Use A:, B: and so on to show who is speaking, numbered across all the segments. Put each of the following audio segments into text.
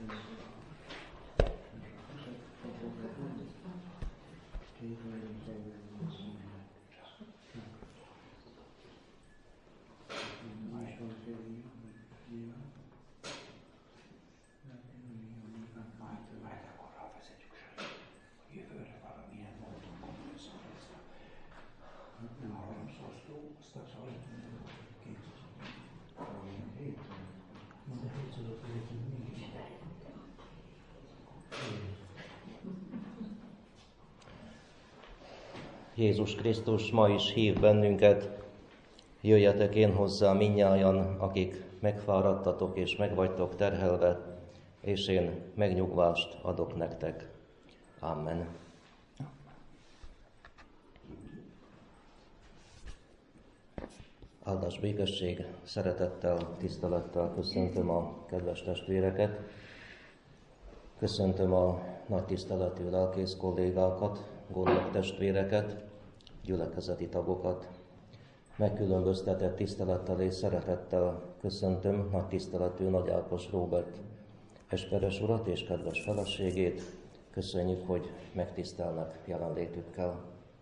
A: Jézus Krisztus ma is hív bennünket, jöjjetek én hozzá mindnyájan, akik megfáradtatok és megvagytok terhelve, és én megnyugvást adok nektek. Amen. Áldás, békesség, szeretettel, tisztelettel köszöntöm a kedves testvéreket, köszöntöm a nagy tiszteletű lelkész kollégákat, gondok testvéreket, gyülekezeti tagokat. Megkülönböztetett tisztelettel és szeretettel köszöntöm nagy tiszteletű Nagy Ákos Róbert esperes urat és kedves feleségét. Köszönjük, hogy megtisztelnek jelenlétükkel.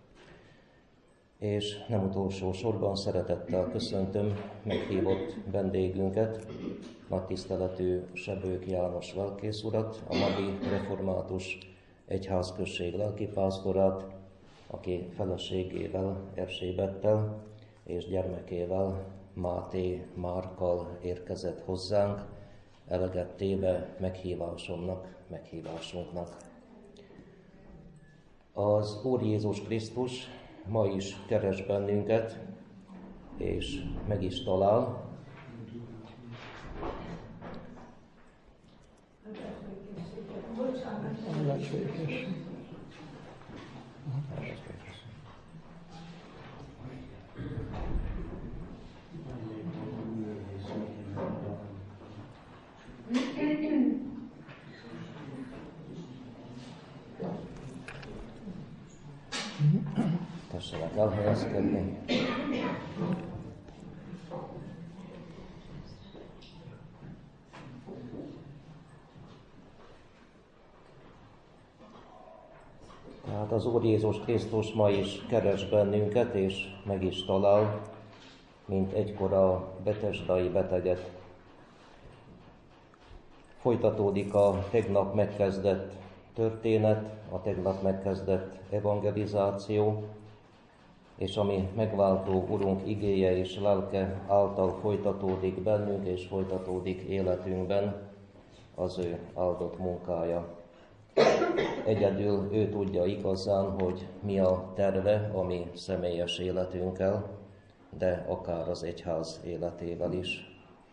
A: És nem utolsó sorban szeretettel köszöntöm meghívott vendégünket, nagy tiszteletű Sebők János lelkész urat, a Madi Református Egyházközség lelkipásztorát, aki feleségével, Erzsébettel és gyermekével, Máté Márkkal érkezett hozzánk, eleget téve meghívásunknak. Az Úr Jézus Krisztus ma is keres bennünket, és meg is talál. Tessenek elhelyezkedni. Tehát az Úr Jézus Krisztus ma is keres bennünket, és meg is talál, mint egykor a betesdai beteget. Folytatódik a tegnap megkezdett történet, a tegnap megkezdett evangelizáció, és ami megváltó Urunk igéje és lelke által folytatódik bennünk és folytatódik életünkben, az ő áldott munkája. Egyedül ő tudja igazán, hogy mi a terve a mi személyes életünkkel, de akár az egyház életével is.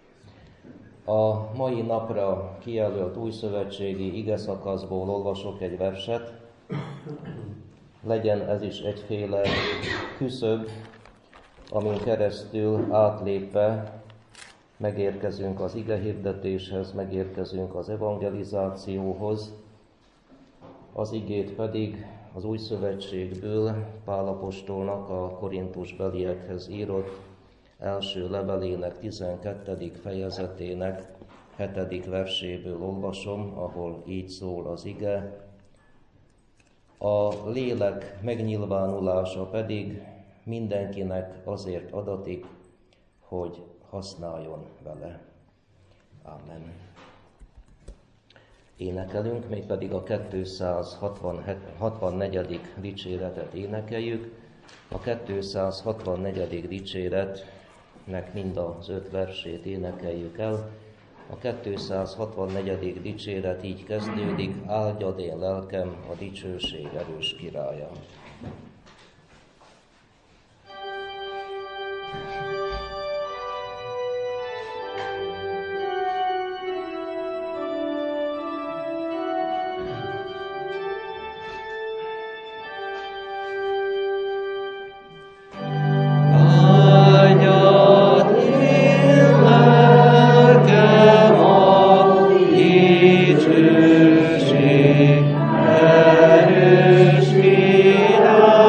A: A mai napra kijelölt újszövetségi igeszakaszból olvasok egy verset. Legyen ez is egyféle küszöb, amin keresztül átlépve megérkezünk az igehirdetéshez, megérkezünk az evangelizációhoz. Az igét pedig az új szövetségből Pál apostolnak a korintusbeliekhez írott első levelének 12. fejezetének 7. verséből olvasom, ahol így szól az ige. A lélek megnyilvánulása pedig mindenkinek azért adatik, hogy használjon vele. Amen. Énekelünk, mégpedig a 264. dicséretet énekeljük. A 264. dicséretnek mind az 5 versét énekeljük el. A 264. dicséret így kezdődik: áldjad én lelkem a dicsőség erős királya.
B: Erős király.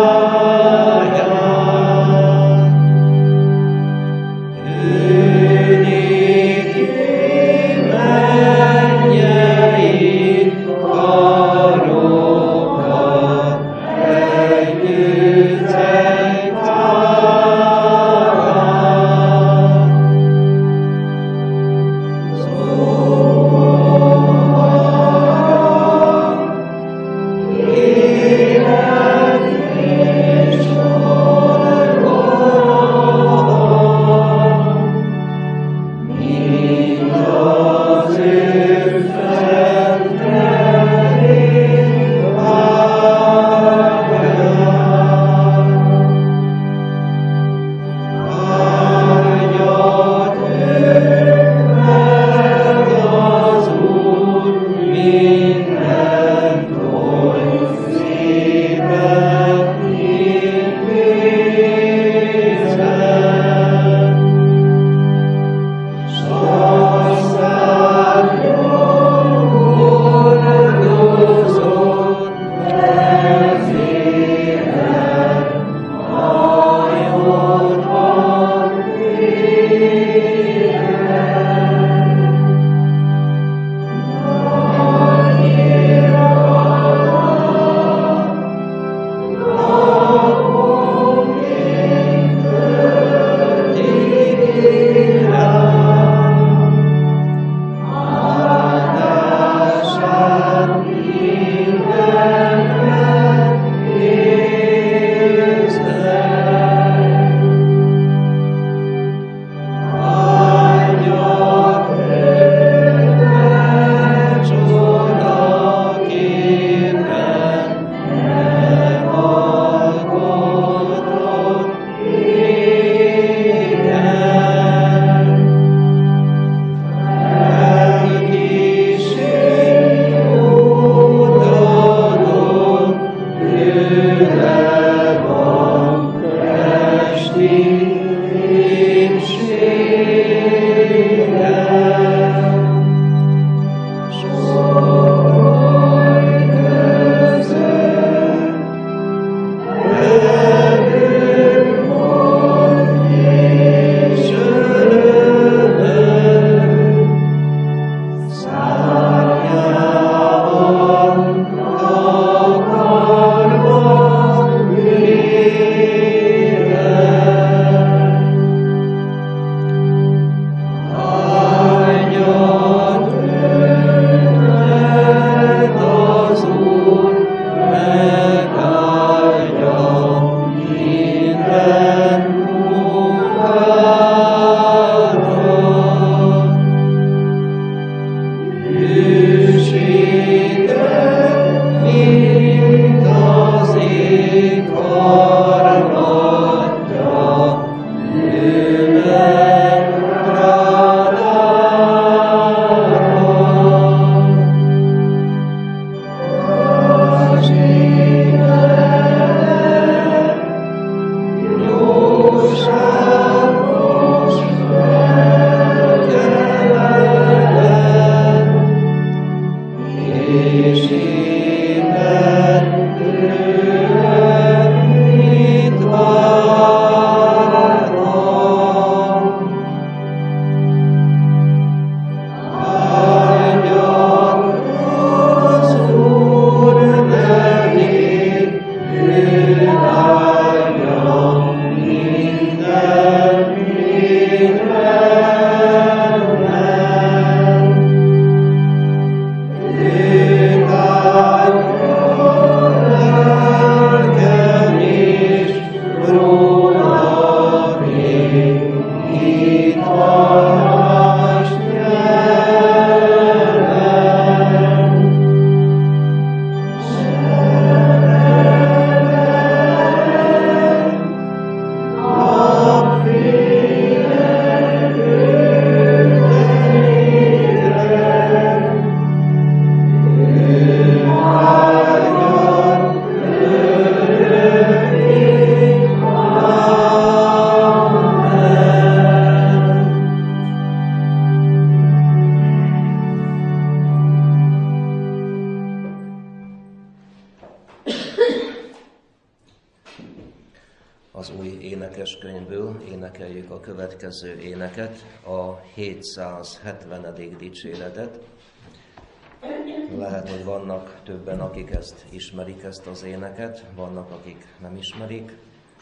A: az új énekeskönyvből énekeljük a következő éneket, a 770. dicséretet. Lehet, hogy vannak többen, akik ezt ismerik, ezt az éneket, vannak, akik nem ismerik.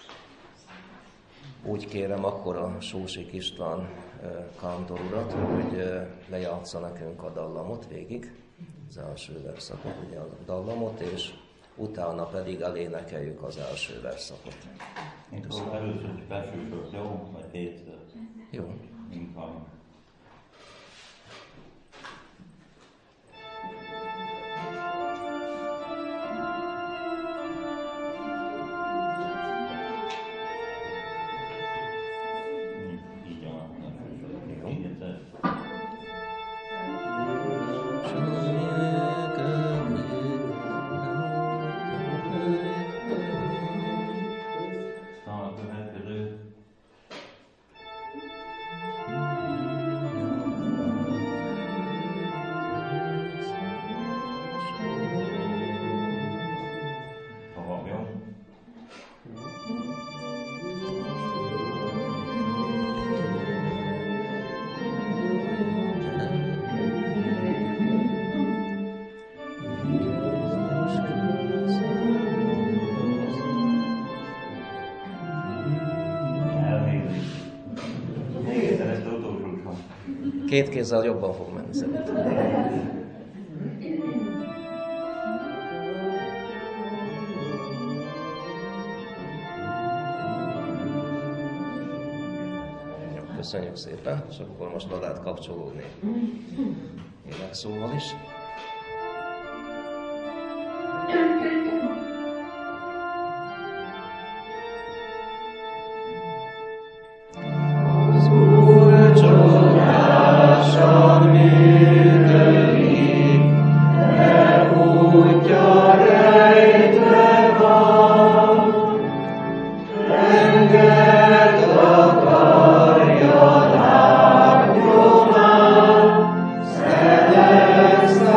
A: Úgy kérem akkor a Sósik István kántor urat, hogy lejátsza nekünk a dallamot végig, az első verszakot, ugye a dallamot, és utána pedig elénekeljük az első verszakot.
B: Először is felsősök, jó? Vagy hétszer?
A: Jó.
B: Inkább. Így van, felsősök. Így egyszer. A következő. Tovább, jó? Elnézést. Még egyszer ezt utolsósan.
A: Két kézzel jobban fog menni szerintem. Jó, köszönjük szépen, és akkor most be lehet kapcsolódni énekszóval is. Az Úr csodásan működik, de útja rejtve van. Engedd akarja lábnyomán, szeleksz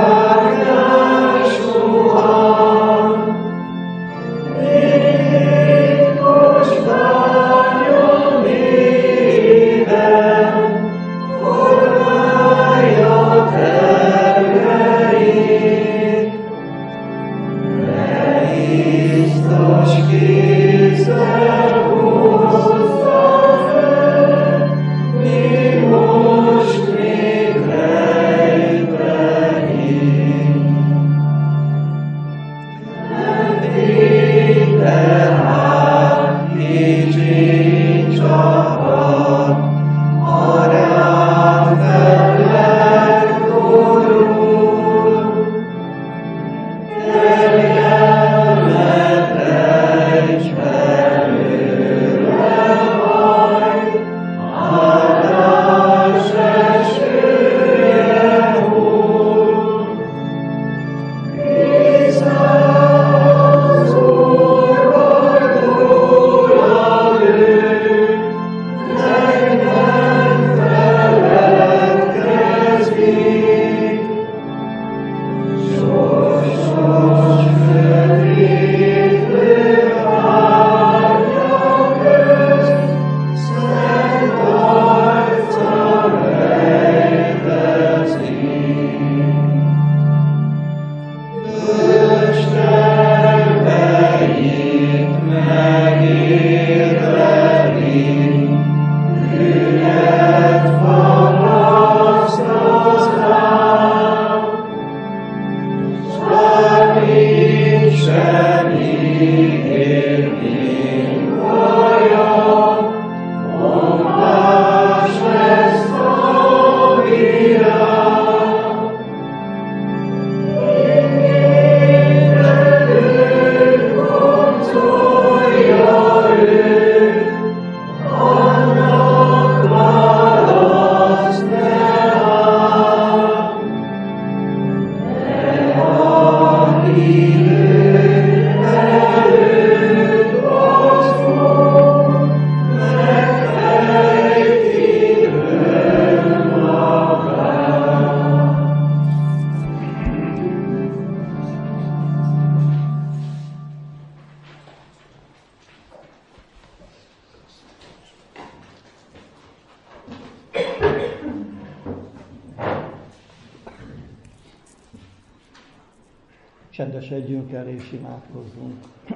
C: Csendesedjünk el és imádkozzunk.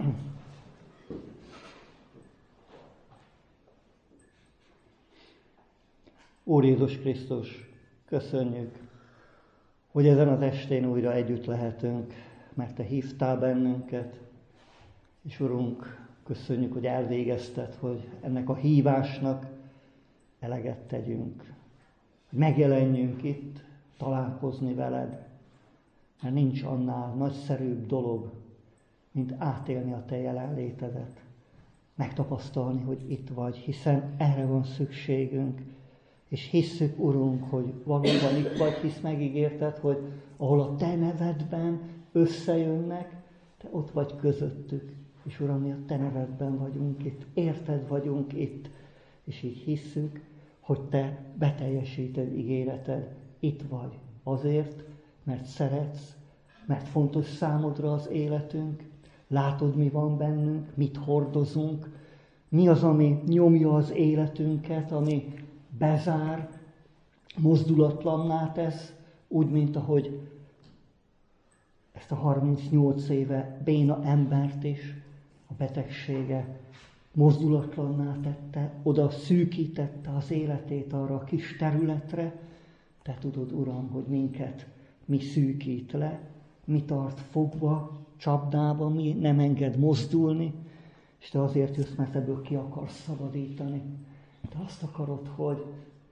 C: Úr Jézus Krisztus, köszönjük, hogy ezen az estén újra együtt lehetünk, mert Te hívtál bennünket, és Urunk, köszönjük, hogy elvégezted, hogy ennek a hívásnak eleget tegyünk. Hogy megjelenjünk itt, találkozni veled, mert nincs annál nagyszerűbb dolog, mint átélni a Te jelenlétedet. Megtapasztalni, hogy itt vagy, hiszen erre van szükségünk. És hisszük, Urunk, hogy valóban itt vagy, hisz megígérted, hogy ahol a Te nevedben összejönnek, Te ott vagy közöttük. És Uram, mi a Te nevedben vagyunk itt, érted vagyunk itt, és így hisszük, hogy Te beteljesíted ígéreted, itt vagy. Azért, mert szeretsz, mert fontos számodra az életünk, látod, mi van bennünk, mit hordozunk, mi az, ami nyomja az életünket, ami bezár, mozdulatlanná tesz, úgy, mint ahogy ezt a 38 éve béna embert is a betegsége mozdulatlanná tette, oda szűkítette az életét arra a kis területre. Te tudod, Uram, hogy minket mi szűkít le, mi tart fogva, csapdába, mi nem enged mozdulni, és Te azért jössz, mert ebből ki akarsz szabadítani. Te azt akarod, hogy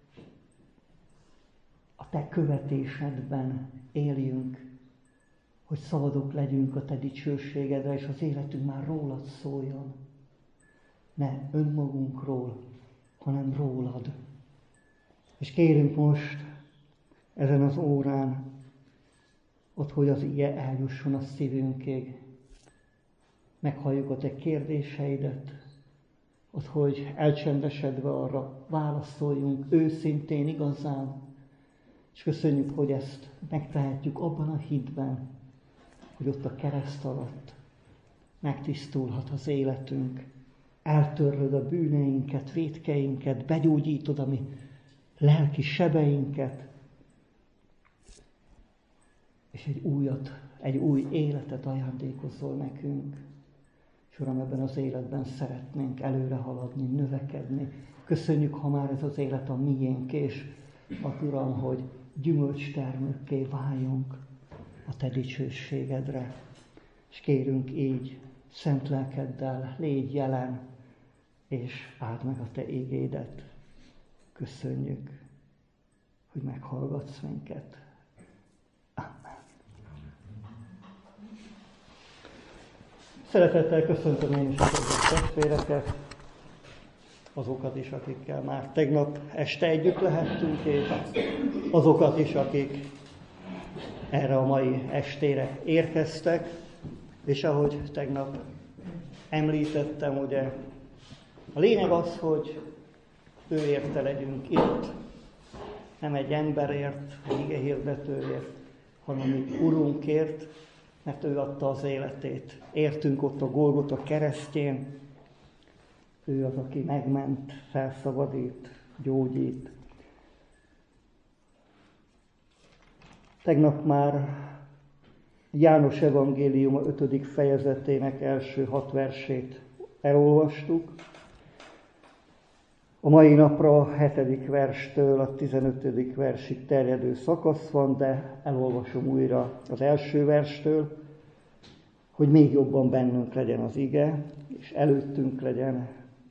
C: a Te követésedben éljünk, hogy szabadok legyünk a Te dicsőségedre, és az életünk már rólad szóljon. Ne önmagunkról, hanem rólad. És kérünk most ezen az órán, ott, hogy az ige eljusson a szívünkig. Meghalljuk a Te kérdéseidet, ott, hogy elcsendesedve arra válaszoljunk őszintén, igazán, és köszönjük, hogy ezt megtehetjük abban a hitben, hogy ott a kereszt alatt megtisztulhat az életünk, eltörlöd a bűneinket, vétkeinket, begyógyítod a mi lelki sebeinket, és egy új életet ajándékozol nekünk. És Uram, ebben az életben szeretnénk előre haladni, növekedni. Köszönjük, ha már ez az élet a miénk, és Uram, hogy gyümölcstermőkké váljunk a Te dicsőségedre. És kérünk így, szent lelkeddel légy jelen, és áld meg a Te igédet. Köszönjük, hogy meghallgatsz minket. Amen. Szeretettel köszöntöm én is a testvéreket, azokat is, akikkel már tegnap este együtt lehettünk, és azokat is, akik erre a mai estére érkeztek, és ahogy tegnap említettem, ugye a lényeg az, hogy ő érte legyünk itt, nem egy emberért, egy igehirdetőért, hanem mi Urunkért, mert ő adta az életét. Értünk ott a Golgota keresztjén, ő az, aki megment, felszabadít, gyógyít. Tegnap már János evangéliuma 5. fejezetének első 6 versét elolvastuk. A mai napra a 7. verstől a 15. versig terjedő szakasz van, de elolvasom újra az első verstől, hogy még jobban bennünk legyen az ige, és előttünk legyen.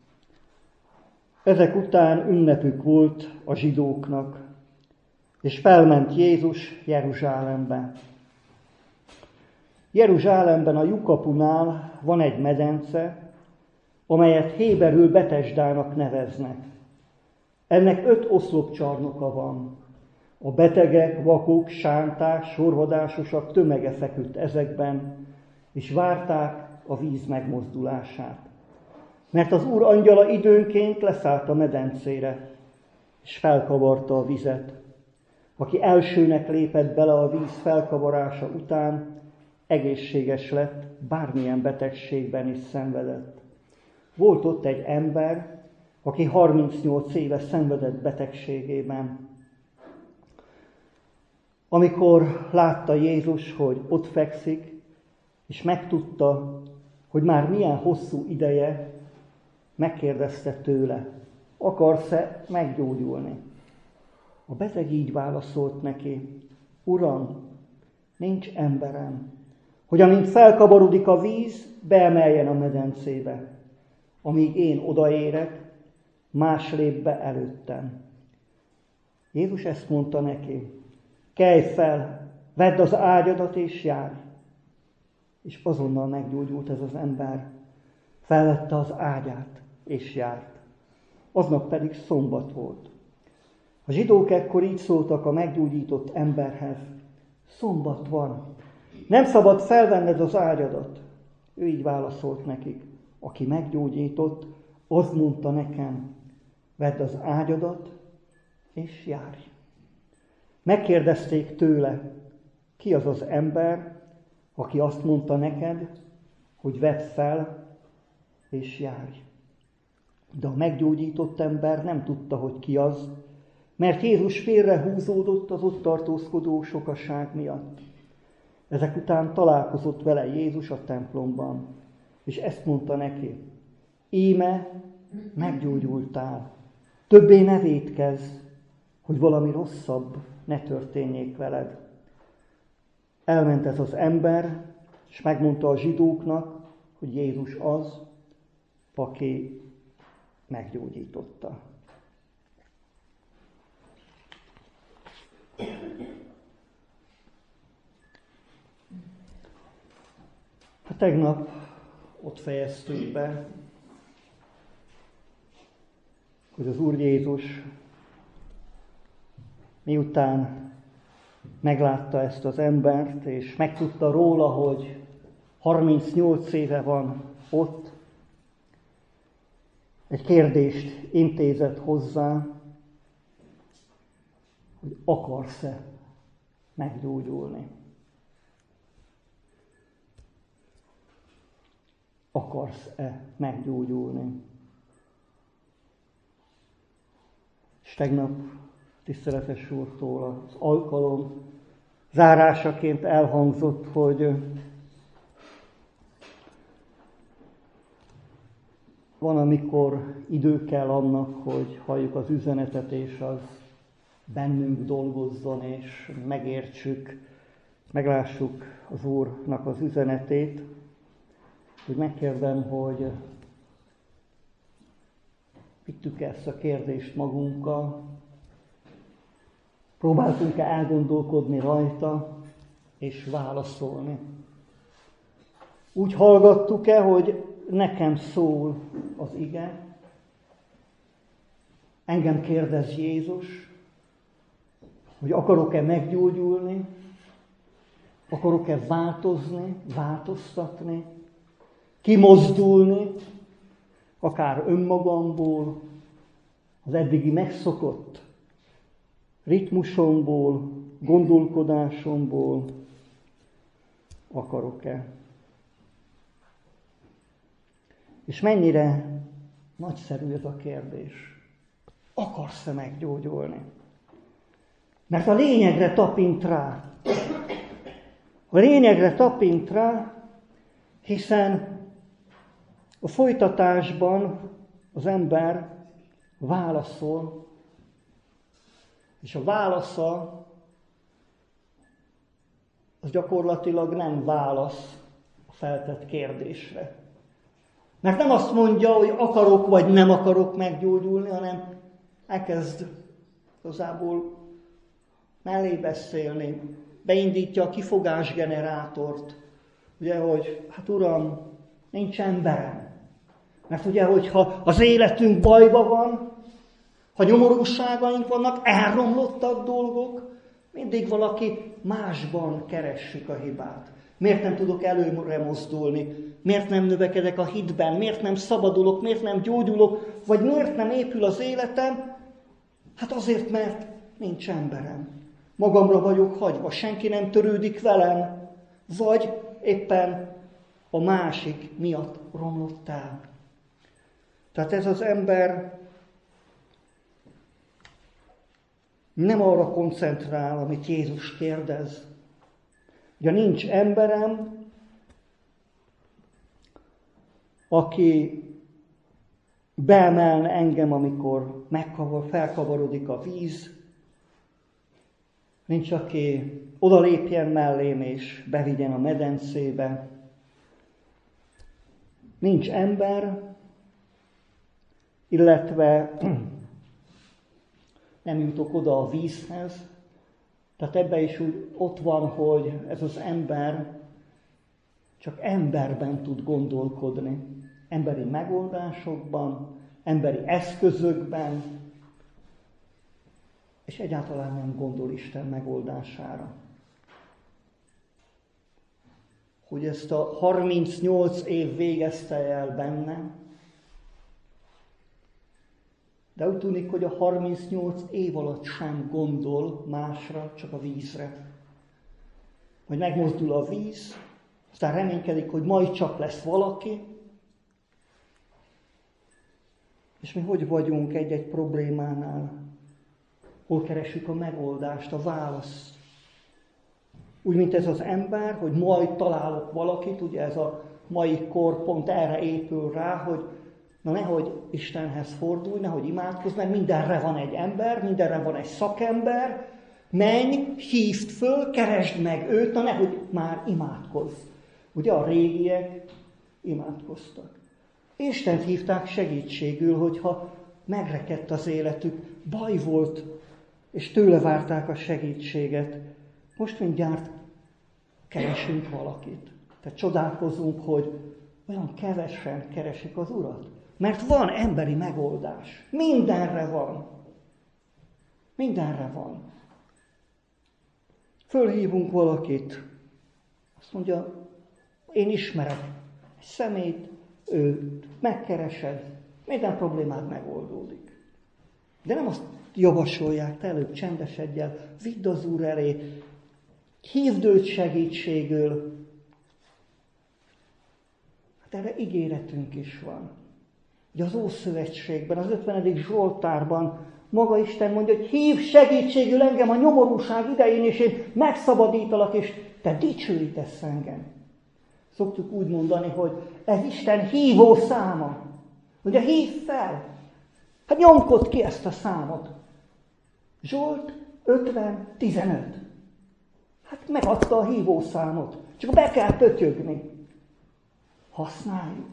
C: Ezek után ünnepük volt a zsidóknak, és felment Jézus Jeruzsálembe. Jeruzsálemben a lyukapunál van egy medence, amelyet héberül Betesdának neveznek. Ennek 5 oszlopcsarnoka van. A betegek, vakok, sánták, sorvadásosak tömege feküdt ezekben, és várták a víz megmozdulását. Mert az Úr angyala időnként leszállt a medencére, és felkavarta a vizet. Aki elsőnek lépett bele a víz felkavarása után, egészséges lett, bármilyen betegségben is szenvedett. Volt ott egy ember, aki 38 éve szenvedett betegségében. Amikor látta Jézus, hogy ott fekszik, és megtudta, hogy már milyen hosszú ideje, megkérdezte tőle, akarsz-e meggyógyulni? A beteg így válaszolt neki, Uram, nincs emberem, hogy amint felkabarodik a víz, beemeljen a medencébe. Amíg én odaérek, más lép be előttem. Jézus ezt mondta neki, kelj fel, vedd az ágyadat és járj. És azonnal meggyógyult ez az ember. Felvette az ágyát és járt. Aznap pedig szombat volt. A zsidók ekkor így szóltak a meggyógyított emberhez. Szombat van. Nem szabad felvenned az ágyadat. Ő így válaszolt nekik. Aki meggyógyított, az mondta nekem, vedd az ágyadat és járj. Megkérdezték tőle, ki az az ember, aki azt mondta neked, hogy vedd fel és járj. De a meggyógyított ember nem tudta, hogy ki az, mert Jézus félrehúzódott az ott tartózkodó sokaság miatt. Ezek után találkozott vele Jézus a templomban, és ezt mondta neki, íme meggyógyultál, többé ne vétkezz, hogy valami rosszabb ne történjék veled. Elment ez az ember, és megmondta a zsidóknak, hogy Jézus az, aki meggyógyította. Tegnap ott fejeztük be, hogy az Úr Jézus miután meglátta ezt az embert, és megtudta róla, hogy 38 éve van ott, egy kérdést intézett hozzá, hogy akarsz-e meggyógyulni. Akarsz-e meggyógyulni? És tegnap tiszteletes úrtól az alkalom zárásaként elhangzott, hogy van, amikor idő kell annak, hogy halljuk az üzenetet, és az bennünk dolgozzon, és megértsük, meglássuk az Úrnak az üzenetét. Hogy megkérdem, hogy vittük ezt a kérdést magunkkal, próbáltunk-e elgondolkodni rajta, és válaszolni. Úgy hallgattuk-e, hogy nekem szól az ige, engem kérdez Jézus, hogy akarok-e meggyógyulni, akarok-e változni, változtatni, kimozdulni, akár önmagamból, az eddigi megszokott ritmusomból, gondolkodásomból akarok-e. És mennyire nagyszerű ez a kérdés. Akarsz-e meggyógyulni? Mert a lényegre tapint rá. A lényegre tapint rá, hiszen a folytatásban az ember válaszol, és a válasza az gyakorlatilag nem válasz a feltett kérdésre. Mert nem azt mondja, hogy akarok vagy nem akarok meggyógyulni, hanem elkezd igazából mellé beszélni, beindítja a kifogásgenerátort. Ugye, hogy hát Uram, nincs emberem. Mert ugye, hogyha az életünk bajban van, ha nyomorúságaink vannak, elromlottak dolgok, mindig valaki másban keressük a hibát. Miért nem tudok előre mozdulni? Miért nem növekedek a hitben? Miért nem szabadulok? Miért nem gyógyulok? Vagy miért nem épül az életem? Hát azért, mert nincs emberem. Magamra vagyok hagyva, senki nem törődik velem. Vagy éppen a másik miatt romlott el. Tehát ez az ember nem arra koncentrál, amit Jézus kérdez. Ugye nincs emberem, aki beemelne engem, amikor felkavarodik a víz. Nincs, aki odalépjen mellém és bevigyen a medencébe. Nincs ember, illetve nem jutok oda a vízhez. Tehát ebben is úgy ott van, hogy ez az ember csak emberben tud gondolkodni. Emberi megoldásokban, emberi eszközökben, és egyáltalán nem gondol Isten megoldására. Hogy ezt a 38 év végezte el bennem, de úgy tűnik, hogy a 38 év alatt sem gondol másra, csak a vízre. Hogy megmozdul a víz, aztán reménykedik, hogy majd csak lesz valaki, és mi hogy vagyunk egy-egy problémánál? Hol keresjük a megoldást, a választ? Úgy, mint ez az ember, hogy majd találok valakit, ugye ez a mai kor pont erre épül rá, hogy na nehogy Istenhez fordulj, nehogy imádkozz, mert mindenre van egy ember, mindenre van egy szakember, menj, hívd föl, keresd meg őt, na nehogy már imádkozz. Ugye a régiek imádkoztak. Istent hívták segítségül, hogyha megrekedt az életük, baj volt, és tőle várták a segítséget. Most mindjárt keresünk valakit. Tehát csodálkozunk, hogy olyan kevesen keresik az Urat. Mert van emberi megoldás. Mindenre van. Mindenre van. Fölhívunk valakit. Azt mondja, én ismerek egy személyt, őt megkeresed, minden problémád megoldódik. De nem azt javasolják, te előbb csendesedj el, vidd az Úr elé, hívd őt segítségül. Hát erre ígéretünk is van. Ugye az Ószövetségben, az 50. Zsoltárban maga Isten mondja, hogy hívd segítségül engem a nyomorúság idején, és én megszabadítalak, és te dicsőítesz engem. Szoktuk úgy mondani, hogy ez Isten hívó száma. Ugye hív fel. Hát nyomkod ki ezt a számot. Zsolt 50-15. Hát megadta a hívó számot. Csak be kell pötyögni. Használjuk.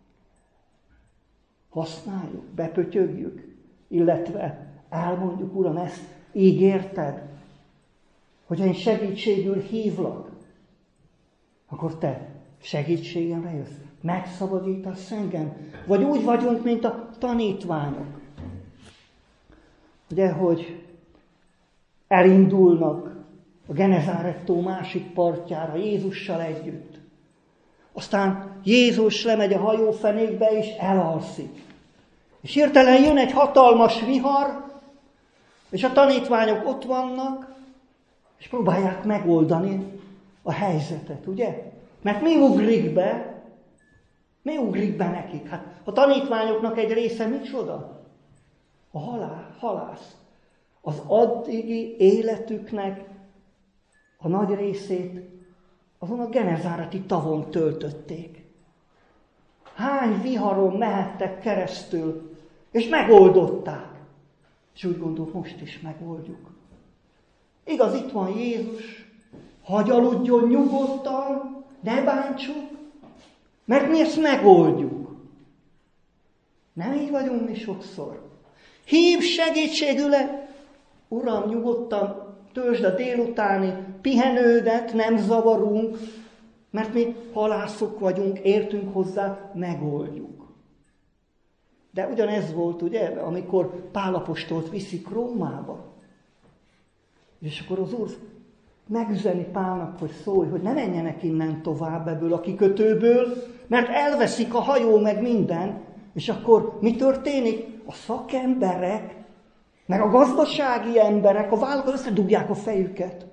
C: Használjuk, bepötyögjük. Illetve elmondjuk, Uram, ezt ígérted, hogy én segítségül hívlak, akkor te segítségemre jössz, megszabadítasz engem. Vagy úgy vagyunk, mint a tanítványok. Ugye, hogy elindulnak a Genezáret-tó másik partjára Jézussal együtt. Aztán Jézus lemegy a hajófenékbe és elalszik. És hirtelen jön egy hatalmas vihar, és a tanítványok ott vannak, és próbálják megoldani a helyzetet, ugye? Mert mi ugrik be? Mi ugrik be nekik? Hát a tanítványoknak egy része micsoda? A halász. Az addigi életüknek a nagy részét azon a genezáreti tavon töltötték. Hány viharon mehettek keresztül, és megoldották. És úgy gondolok, most is megoldjuk. Igaz, itt van Jézus, hagy aludjon nyugodtan, ne bántsuk, mert mi ezt megoldjuk. Nem így vagyunk mi sokszor. Hívd segítségül, Uram, nyugodtan töltsd a délutáni pihenődet, nem zavarunk, mert mi halászok vagyunk, értünk hozzá, megoldjuk. De ugyanez volt, ugye, amikor Pál apostolt viszik Rómába. És akkor az Úr megüzeni Pálnak, hogy szólj, hogy ne menjenek innen tovább ebből a kikötőből, mert elveszik a hajó meg minden, és akkor mi történik? A szakemberek, meg a gazdasági emberek, a vállalatok összedugják a fejüket.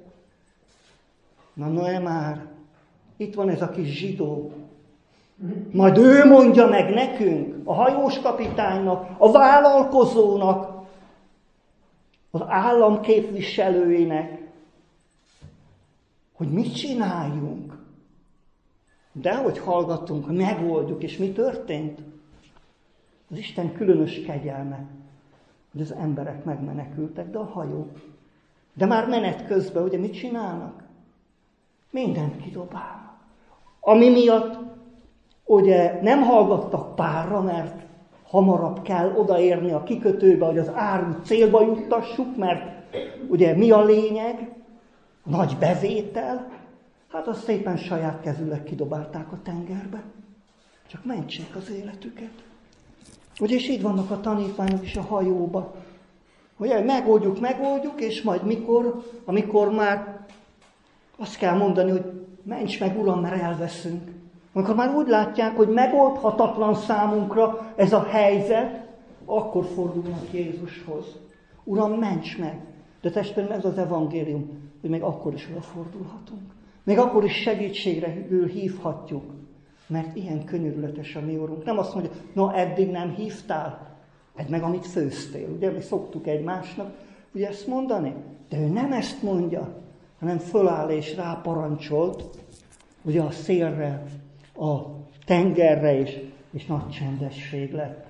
C: Na már, itt van ez a kis zsidó. Majd ő mondja meg nekünk, a hajós kapitánynak, a vállalkozónak, az állam képviselőinek, hogy mit csináljunk. De ahogy hallgattunk, megoldjuk, és mi történt? Az Isten különös kegyelme, hogy az emberek megmenekültek, de a hajó. De már menet közben, ugye mit csinálnak? Mindent kidobálnak. Ami miatt ugye nem hallgattak párra, mert hamarabb kell odaérni a kikötőbe, hogy az árut célba juttassuk, mert ugye mi a lényeg? A nagy bevétel. Hát azt szépen saját kezűleg kidobálták a tengerbe. Csak mentsék az életüket. Ugye, és így vannak a tanítványok is a hajóba. Ugye, megoldjuk, és majd amikor már azt kell mondani, hogy ments meg, Uram, mert elveszünk. Amikor már úgy látják, hogy megoldhatatlan számunkra ez a helyzet, akkor fordulnak Jézushoz. Uram, ments meg! De testvérem, ez az evangélium, hogy még akkor is odafordulhatunk. Még akkor is segítségre hívhatjuk. Mert ilyen könyörületes a mi Urunk. Nem azt mondja, na eddig nem hívtál, edd meg, amit főztél. Ugye mi szoktuk egymásnak ugye ezt mondani. De ő nem ezt mondja, hanem föláll és ráparancsolt ugye a szélre, a tengerre, és nagy csendesség lett.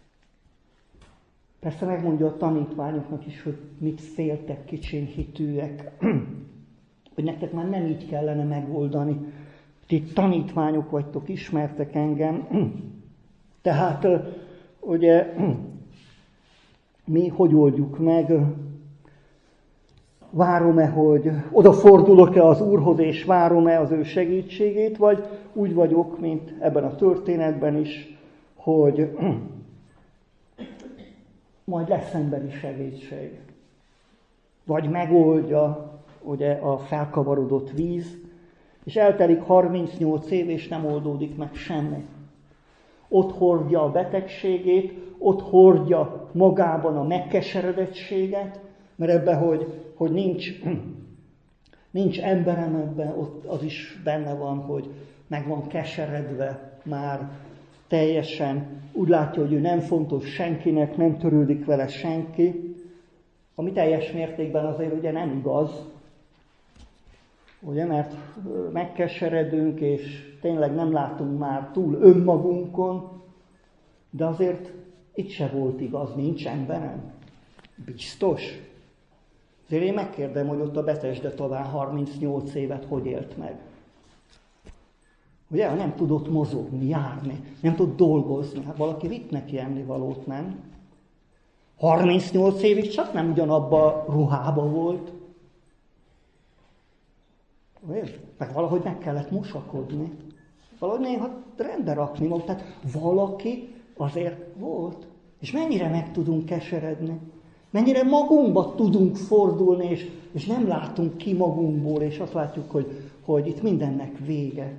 C: Persze megmondja a tanítványoknak is, hogy mit féltek, kicsiny hitűek, hogy nektek már nem így kellene megoldani. Ti tanítványok vagytok, ismertek engem. Tehát ugye mi hogy oldjuk meg? Várom-e, hogy odafordulok-e az Úrhoz, és várom-e az ő segítségét, vagy úgy vagyok, mint ebben a történetben is, hogy majd lesz emberi segítség. Vagy megoldja ugye, a felkavarodott víz, és eltelik 38 év, és nem oldódik meg semmi. Ott hordja a betegségét, ott hordja magában a megkeseredettséget, mert ebben, hogy nincs emberem ebben, ott az is benne van, hogy meg van keseredve már teljesen. Úgy látja, hogy ő nem fontos senkinek, nem törődik vele senki, ami teljes mértékben azért ugye nem igaz, ugye, mert megkeseredünk, és tényleg nem látunk már túl önmagunkon, de azért itt se volt igaz, nincs emberem. Biztos. Azért én megkérdem, hogy ott a Betesde talán 38 évet hogy élt meg. Ugye, nem tudott mozogni, járni, nem tudott dolgozni. Hát valaki vitt neki ennivalót, nem? 38 évig csak nem ugyanabban a ruhában volt. Meg valahogy meg kellett mosakodni. Valahogy néha rendbe rakni magát. Tehát valaki azért volt. És mennyire meg tudunk keseredni. Mennyire magunkba tudunk fordulni, és nem látunk ki magunkból, és azt látjuk, hogy itt mindennek vége.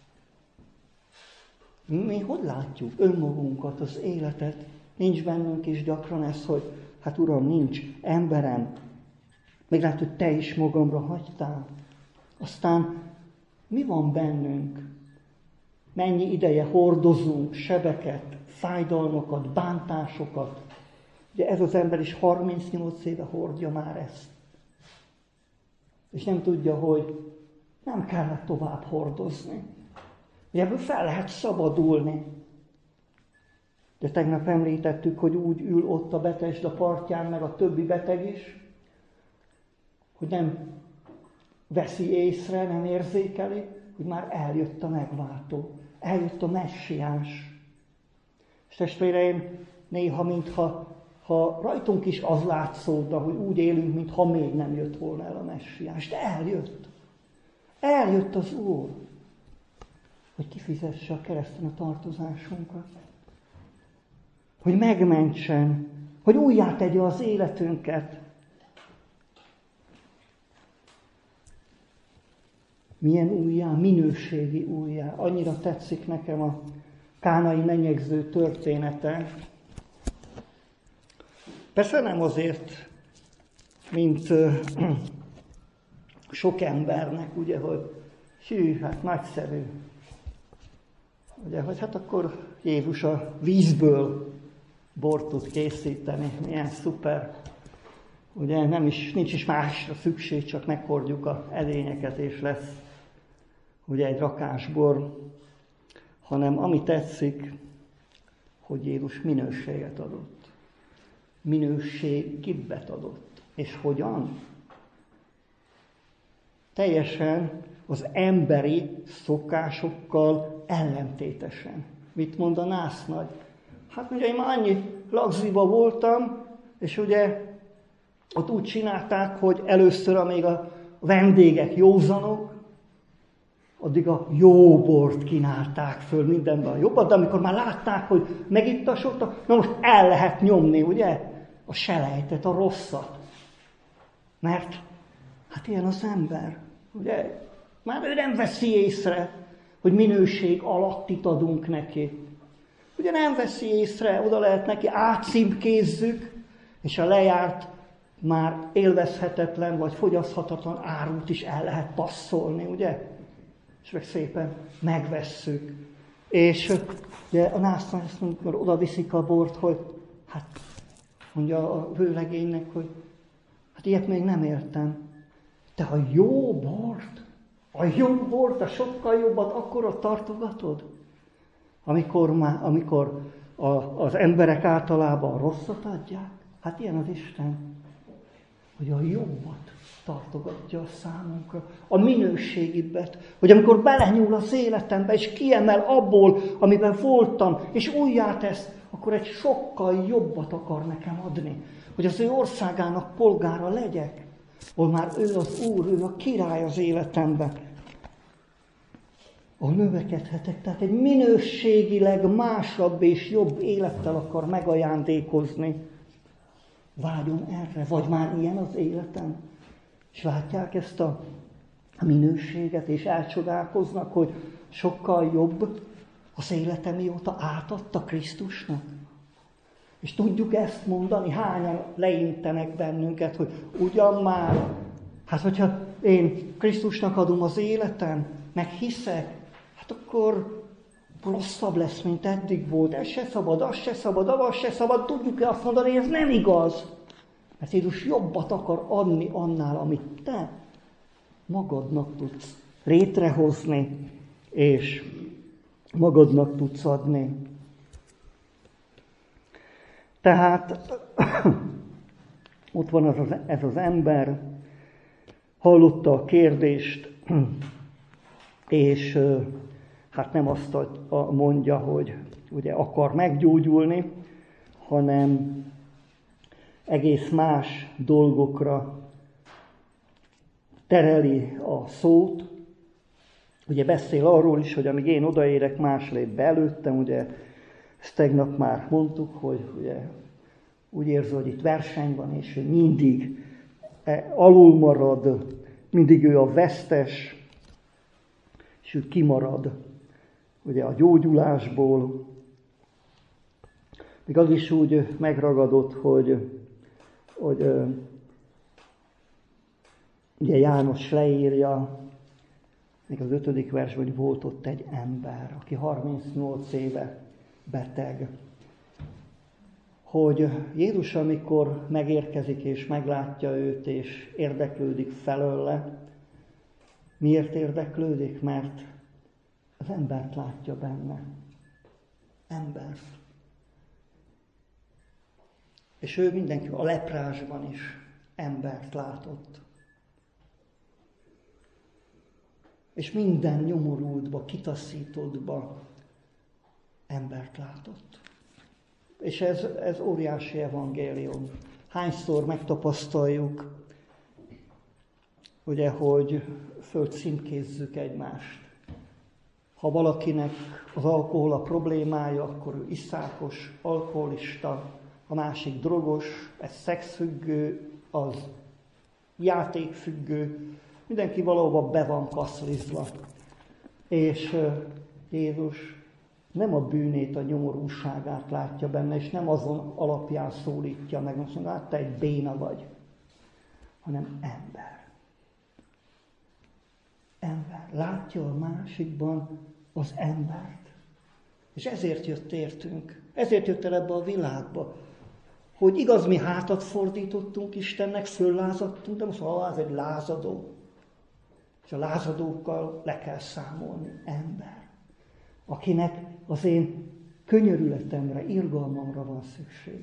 C: Mi hogy látjuk önmagunkat, az életet? Nincs bennünk is gyakran ez, hogy hát Uram, nincs emberem. Még lehet, hogy Te is magamra hagytál. Aztán mi van bennünk? Mennyi ideje hordozunk sebeket, fájdalmakat, bántásokat. Ugye ez az ember is 38 éve hordja már ezt. És nem tudja, hogy nem kellett tovább hordozni. Ugye ebből fel lehet szabadulni. De tegnap említettük, hogy úgy ül ott a Betesda partján, meg a többi beteg is, hogy nem veszi észre, nem érzékeli, hogy már eljött a megváltó, eljött a messiás. És testvéreim, néha, mintha rajtunk is az látszódna, hogy úgy élünk, mintha még nem jött volna el a messiás. De eljött. Eljött az Úr, hogy kifizesse a kereszten a tartozásunkat. Hogy megmentsen, hogy újjá tegye az életünket. Milyen újjá? Minőségi újjá. Annyira tetszik nekem a kánai menyegző története. Persze nem azért, mint sok embernek, ugye, hogy hű, hát nagyszerű. Ugye, hogy hát akkor Jézus a vízből bort tud készíteni, milyen szuper. Ugye nincs is másra szükség, csak meghordjuk az edényeket, és lesz. ugye egy rakásbor, hanem ami tetszik, hogy Jézus minőséget adott. Minőségibbet adott. És hogyan? Teljesen az emberi szokásokkal ellentétesen. Mit mond a násznagy? Hát ugye én már annyi lagziba voltam, és ugye ott úgy csinálták, hogy először, amíg a vendégek józanok, addig a jó bort kínálták föl, mindenben a jobbat, de amikor már látták, hogy megittasodtak, na most el lehet nyomni, ugye? A selejtet, a rosszat. Mert hát ilyen az ember, ugye? Már ő nem veszi észre, hogy minőség alattit adunk neki. Ugye nem veszi észre, oda lehet neki átcímkézzük, és a lejárt már élvezhetetlen vagy fogyaszthatatlan árut is el lehet passzolni, ugye? És meg szépen megvesszük. És ugye a násztán ezt amikor oda viszik a bort, hogy hát mondja a vőlegénynek, hogy hát ilyet még nem értem. Te a jó bort, a sokkal jobbat akkor ott tartogatod? Amikor az emberek általában a rosszat adják? Hát ilyen az Isten, hogy a jobbat tartogatja a számunkra, a minőségibbet, hogy amikor belenyúl az életembe, és kiemel abból, amiben voltam, és újjátesz, akkor egy sokkal jobbat akar nekem adni, hogy az ő országának polgára legyek, ahol már ő az Úr, ő a király az életemben, ahol növekedhetek, tehát egy minőségileg másabb és jobb élettel akar megajándékozni. Vágyon erre, vagy már ilyen az életem. És látják ezt a minőséget, és elcsodálkoznak, hogy sokkal jobb az életem, mióta átadta Krisztusnak. És tudjuk ezt mondani, hányan leintenek bennünket, hogy ugyan már, hát hogyha én Krisztusnak adom az életem, meg hiszek, hát akkor rosszabb lesz, mint eddig volt. Ez se szabad, az se szabad, az se szabad. Tudjuk-e azt mondani, hogy ez nem igaz? Mert Jézus jobbat akar adni annál, amit te magadnak tudsz létrehozni, és magadnak tudsz adni. Tehát ott van ez az ember, hallotta a kérdést, és hát nem azt mondja, hogy ugye akar meggyógyulni, hanem egész más dolgokra tereli a szót. Ugye beszél arról is, hogy amíg én odaérek, más lép be előttem, ugye ezt tegnap már mondtuk, hogy ugye úgy érzi, hogy itt verseny van, és ő mindig alul marad, mindig ő a vesztes, és ő kimarad ugye a gyógyulásból. Még az is úgy megragadott, hogy ugye János leírja, még az 5. versben, hogy volt ott egy ember, aki 38 éve beteg. Hogy Jézus, amikor megérkezik és meglátja őt, és érdeklődik felőle, miért érdeklődik? Mert az embert látja benne. Embert. És ő mindenki a leprásban is embert látott. És minden nyomorultba, kitaszítottba embert látott. És ez óriási evangélium. Hányszor megtapasztaljuk, ugye, hogy fölcímkézzük egymást. Ha valakinek az alkohol a problémája, akkor ő iszákos, alkoholista, a másik drogos, ez szexfüggő, az játékfüggő, mindenki valahova be van kaszlizva. És Jézus nem a bűnét, a nyomorúságát látja benne, és nem azon alapján szólítja meg, azt mondja, hát te egy béna vagy, hanem ember. Ember. Látja a másikban az embert. És ezért jött értünk. Ezért jött el ebbe a világba. Hogy igaz, mi hátat fordítottunk Istennek, föllázadtunk, de most ez egy lázadó. És a lázadókkal le kell számolni. Ember, akinek az én könyörületemre, irgalmamra van szükség.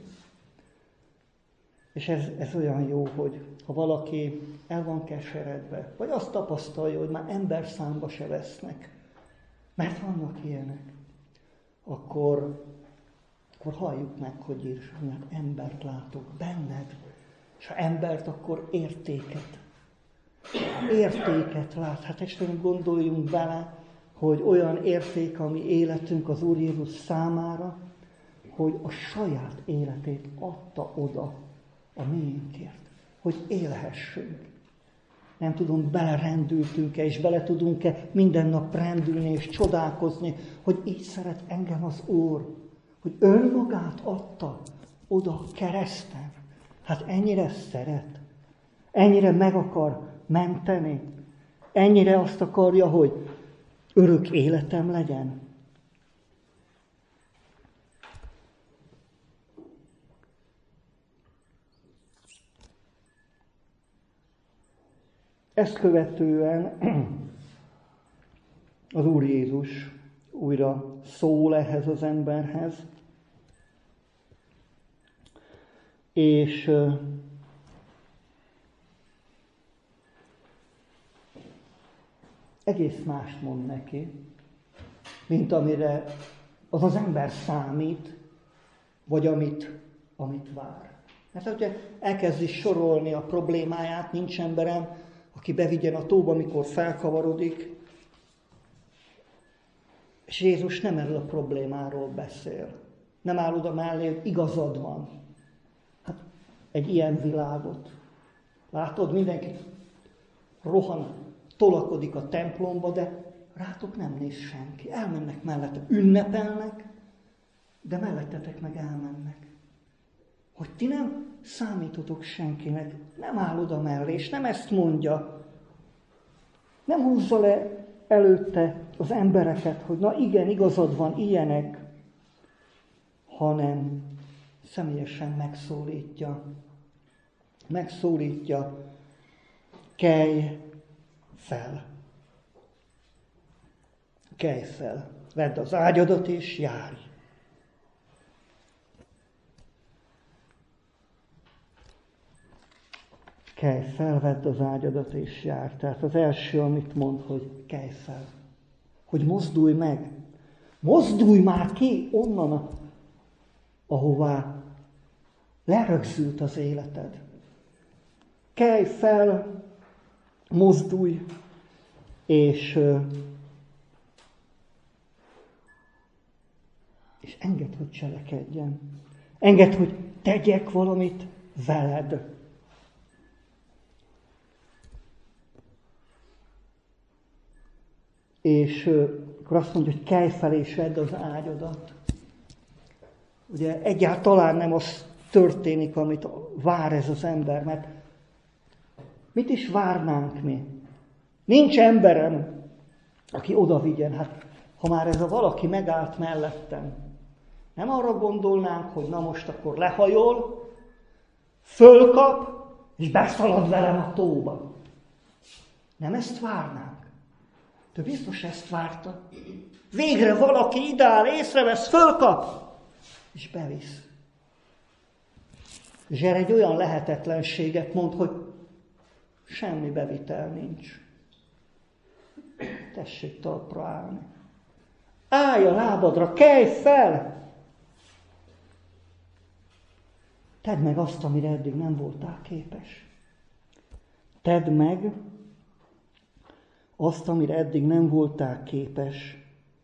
C: És ez olyan jó, hogy ha valaki el van keseredve, vagy azt tapasztalja, hogy már ember számba se vesznek, mert vannak ilyenek, akkor halljuk meg, hogy írsz, mert embert látok benned. És ha embert, akkor értéket. Értéket lát. Hát testvérem, gondoljunk bele, hogy olyan érték, ami életünk az Úr Jézus számára, hogy a saját életét adta oda a miénkért, hogy élhessünk. Nem tudom, belerendültünk-e, és bele tudunk-e minden nap rendülni és csodálkozni, hogy így szeret engem az Úr, hogy önmagát adta oda a kereszten. Hát ennyire szeret, ennyire meg akar menteni, ennyire azt akarja, hogy örök életem legyen. Ezt követően az Úr Jézus újra szól ehhez az emberhez, és egész mást mond neki, mint amire az az ember számít, vagy amit vár. Mert hogyha elkezdi sorolni a problémáját, nincs emberem, aki bevigyen a tóba, amikor felkavarodik, és Jézus nem erről a problémáról beszél. Nem áll oda mellé, hogy igazad van. Hát egy ilyen világot. Látod, mindenki rohan, tolakodik a templomba, de rátok nem néz senki. Elmennek mellette, ünnepelnek, de mellettetek meg elmennek. Hogy ti nem számítotok senkinek, nem áll oda mellé, és nem ezt mondja. Nem húzza le előtte az embereket, hogy na igen, igazad van, ilyenek, hanem személyesen megszólítja, kelj fel, vedd az ágyadat és járj. Kelj fel, vedd az ágyadat és járj. Tehát az első, amit mond, hogy kelj fel. Hogy mozdulj meg. Mozdulj már ki onnan, ahová lerögzült az életed. Kelj fel, mozdulj, és engedd, hogy cselekedjen. Engedd, hogy tegyek valamit veled. És akkor azt mondja, hogy kelj fel és vedd az ágyadat. Ugye egyáltalán nem az történik, amit vár ez az ember, mert mit is várnánk mi? Nincs emberem, aki oda vigyen. Hát, ha már ez a valaki megállt mellettem, nem arra gondolnánk, hogy na most akkor lehajol, fölkap, és beszalad velem a tóba. Nem ezt várnánk. De biztos ezt várta. Végre valaki ideál, észrevesz, fölkap, és bevisz. És erre egy olyan lehetetlenséget mond, hogy semmi bevitel nincs. Tessék talpra állni. Állj a lábadra, kelj fel! Tedd meg azt, amire eddig nem voltál képes. Tedd meg azt, amire eddig nem voltál képes.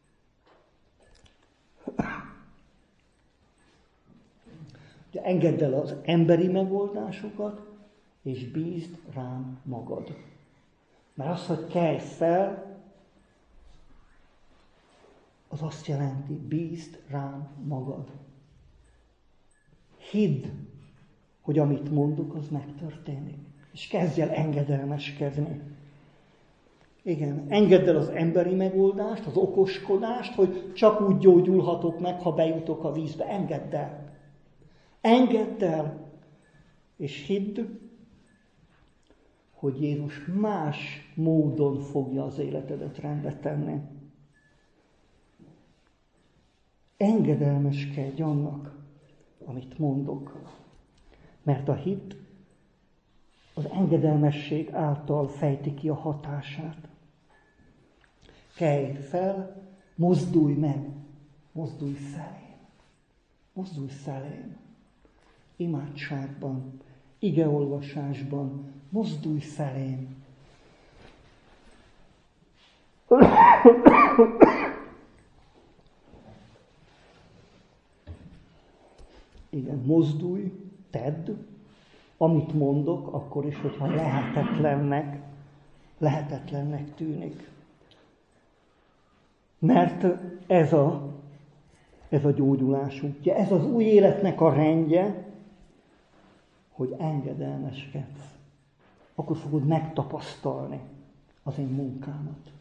C: De engedd el az emberi megoldásokat, és bízd rám magad. Mert az, hogy kelj fel, az azt jelenti, bízd rám magad. Hidd, hogy amit mondok, az megtörténik. És kezdj el engedelmeskedni. Igen, engedd el az emberi megoldást, az okoskodást, hogy csak úgy gyógyulhatok meg, ha bejutok a vízbe. Engedd el. Engedd el, és hidd, hogy Jézus más módon fogja az életedet rendbe tenni. Engedelmeskedj annak, amit mondok. Mert a hit az engedelmesség által fejti ki a hatását. Kelj fel, mozdulj meg, mozdulj felém. Mozdulj felém. Imádságban, igeolvasásban, mozdulj felém. Igen, mozdulj, tedd, amit mondok, akkor is, hogyha lehetetlennek tűnik. Mert ez a gyógyulás útja, ez az új életnek a rendje, hogy engedelmeskedsz. Akkor fogod megtapasztalni az én munkámat.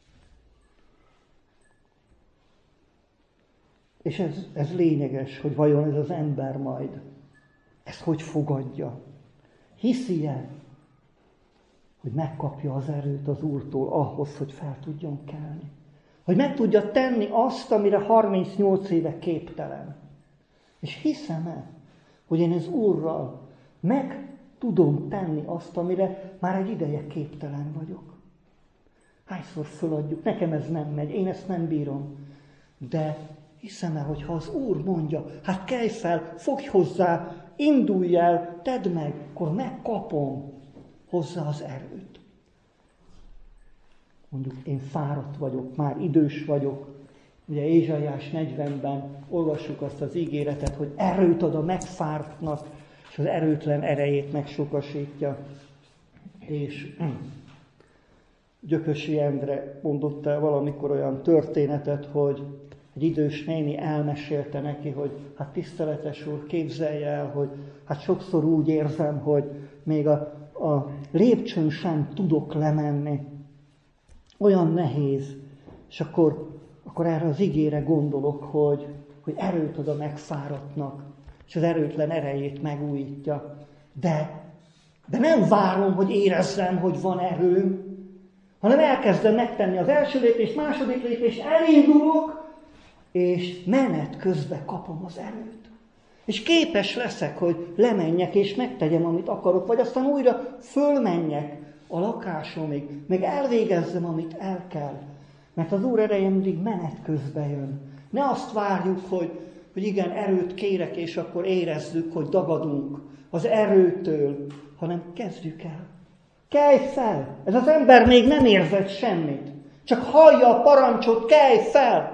C: És ez lényeges, hogy vajon ez az ember majd ezt hogy fogadja. Hiszi-e, hogy megkapja az erőt az Úrtól ahhoz, hogy fel tudjon kelni. Hogy meg tudja tenni azt, amire 38 éve képtelen. És hiszem-e, hogy én az Úrral meg tudom tenni azt, amire már egy ideje képtelen vagyok. Hányszor föladjuk, nekem ez nem megy, én ezt nem bírom. De hiszem-e, hogy ha az Úr mondja, hát kelj fel, fogj hozzá, indulj el, tedd meg, akkor megkapom hozzá az erőt. Mondjuk én fáradt vagyok, már idős vagyok. Ugye Ézsaiás 40-ben olvassuk azt az ígéretet, hogy erőt ad a megfártnak, és az erőtlen erejét megsokasítja. És Gyökösi Endre mondott el valamikor olyan történetet, hogy egy idős néni elmesélte neki, hogy hát tiszteletes úr, képzelje el, hogy hát sokszor úgy érzem, hogy még a lépcsőn sem tudok lemenni. Olyan nehéz. És akkor erre az igére gondolok, hogy erőt ad a megfáradtnak, és az erőtlen erejét megújítja. De nem várom, hogy érezzem, hogy van erőm, hanem elkezdem megtenni az első lépést, második lépést, elindulok, és menet közben kapom az erőt. És képes leszek, hogy lemenjek, és megtegyem, amit akarok, vagy aztán újra fölmenjek a lakásomig, meg elvégezzem, amit el kell. Mert az Úr ereje mindig menet közben jön. Ne azt várjuk, hogy igen, erőt kérek, és akkor érezzük, hogy dagadunk az erőtől, hanem kezdjük el. Kelj fel! Ez az ember még nem érzett semmit. Csak hallja a parancsot, kelj fel!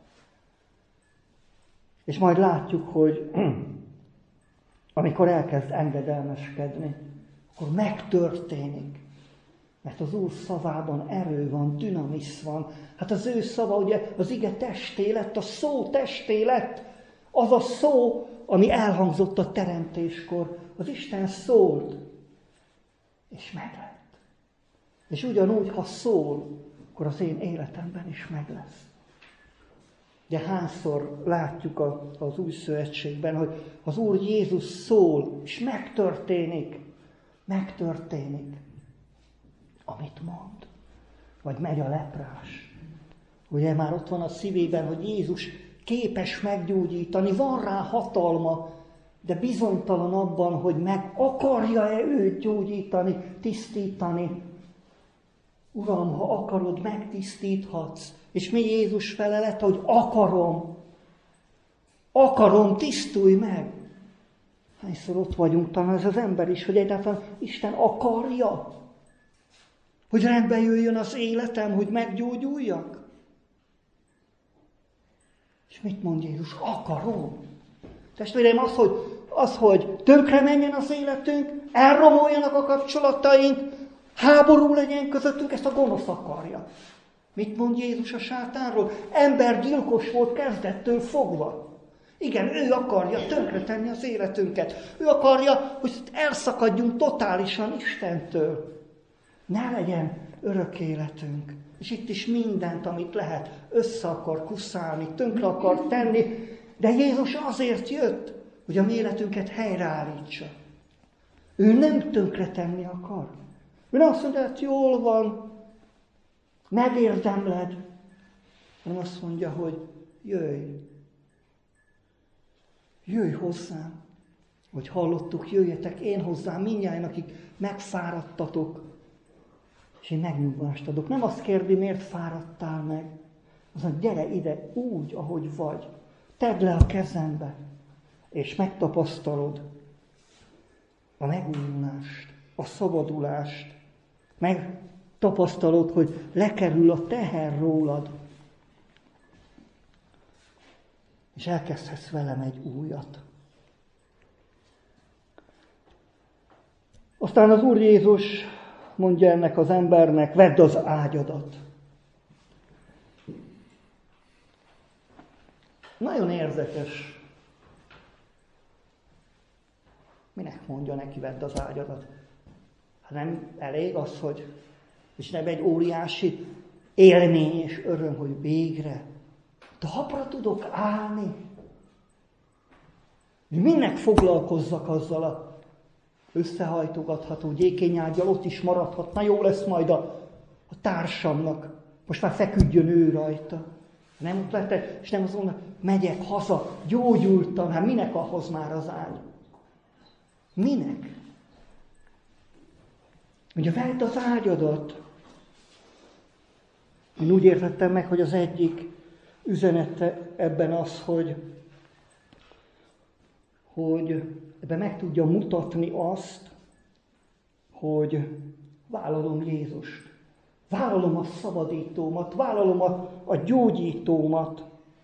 C: És majd látjuk, hogy amikor elkezd engedelmeskedni, akkor megtörténik. Mert az Úr szavában erő van, dinamisz van. Hát az ő szava, ugye az ige testé lett, a szó testé lett. Az a szó, ami elhangzott a teremtéskor. Az Isten szólt, és meglett. És ugyanúgy, ha szól, akkor az én életemben is meg lesz. De hányszor látjuk az új szövetségben, hogy az Úr Jézus szól, és megtörténik, amit mond. Vagy megy a leprás. Ugye már ott van a szívében, hogy Jézus képes meggyógyítani, van rá hatalma, de bizonytalan abban, hogy meg akarja-e őt gyógyítani, tisztítani. Uram, ha akarod, megtisztíthatsz. És mi Jézus felelet, hogy akarom, tisztulj meg. Hányszor ott vagyunk, talán ez az ember is, hogy egyáltalán Isten akarja, hogy rendbe jöjjön az életem, hogy meggyógyuljak. És mit mond Jézus? Akarom. Testvérem, az, hogy tönkre menjen az életünk, elromoljanak a kapcsolataink, háború legyen közöttünk, ezt a gonosz akarja. Mit mond Jézus a sátánról? Embergyilkos volt kezdettől fogva. Igen, ő akarja tönkretenni az életünket. Ő akarja, hogy elszakadjunk totálisan Istentől. Ne legyen örök életünk. És itt is mindent, amit lehet, össze akar kuszálni, tönkre akar tenni. De Jézus azért jött, hogy a mi életünket helyreállítsa. Ő nem tönkretenni akar, Ő nem azt mondja, hogy jól van, megérdemled, hanem azt mondja, hogy jöjj. Jöjj hozzám. Hogy hallottuk, jöjjetek én hozzám, mindnyájan, akik megfáradtatok, és én megnyugvást adok. Nem azt kérdi, miért fáradtál meg. Az mondja, gyere ide úgy, ahogy vagy. Tedd le a kezembe, és megtapasztalod a megújulást, a szabadulást. Megtapasztalod, hogy lekerül a teher rólad. És elkezdhetsz velem egy újat. Aztán az Úr Jézus mondja ennek az embernek, vedd az ágyadat. Nagyon érdekes. Minek mondja neki, vedd az ágyadat? Hát nem elég az, hogy és nem egy óriási élmény és öröm, hogy végre talpra tudok állni. Minek foglalkozzak azzal a összehajtogatható gyékényágyal, ott is maradhatna, jó lesz majd a társamnak. Most már feküdjön ő rajta. Nem ott lettek, és nem azt mondja, megyek haza, gyógyultam, hát minek ahhoz már az ágy? Minek? Ugye vedd az ágyadat. Én úgy értettem meg, hogy az egyik üzenete ebben az, hogy ebben meg tudja mutatni azt, hogy vállalom Jézust. Vállalom a szabadítómat, vállalom a gyógyítómat.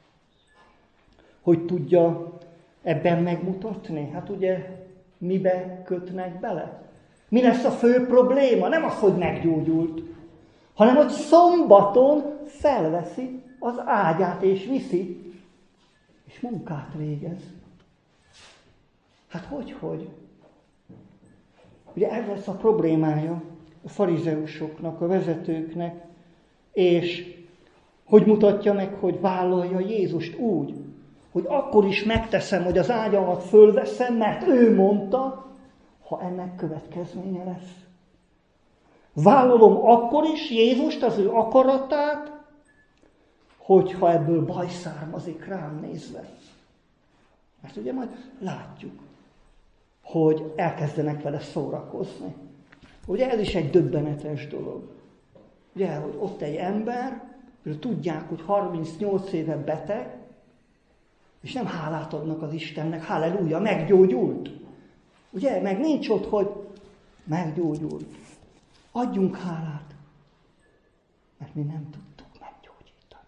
C: Hogy tudja ebben megmutatni? Hát ugye mibe kötnek bele? Mi lesz a fő probléma? Nem az, hogy meggyógyult, hanem hogy szombaton felveszi az ágyát és viszi, és munkát végez. Hát hogy? Ugye ez lesz a problémája a farizeusoknak, a vezetőknek, és hogy mutatja meg, hogy vállalja Jézust úgy, hogy akkor is megteszem, hogy az ágyamat fölveszem, mert ő mondta, ha ennek következménye lesz. Vállalom akkor is Jézust, az ő akaratát, hogyha ebből baj származik rám nézve. Mert ugye majd látjuk, hogy elkezdenek vele szórakozni. Ugye ez is egy döbbenetes dolog. Ugye, hogy ott egy ember, tudják, hogy 38 éve beteg, és nem hálát adnak az Istennek, halleluja, meggyógyult. Ugye, meg nincs ott, hogy meggyógyult. Adjunk hálát, mert mi nem tudtuk meggyógyítani.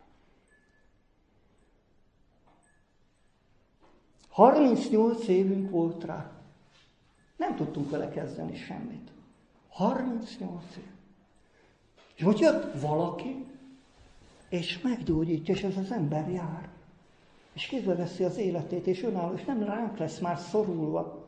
C: 38 évünk volt rá. Nem tudtunk vele kezdeni semmit. 38 év. És hogy jött valaki, és meggyógyítja, és ez az ember jár. És kézbe veszi az életét, és önálló, és nem ránk lesz már szorulva.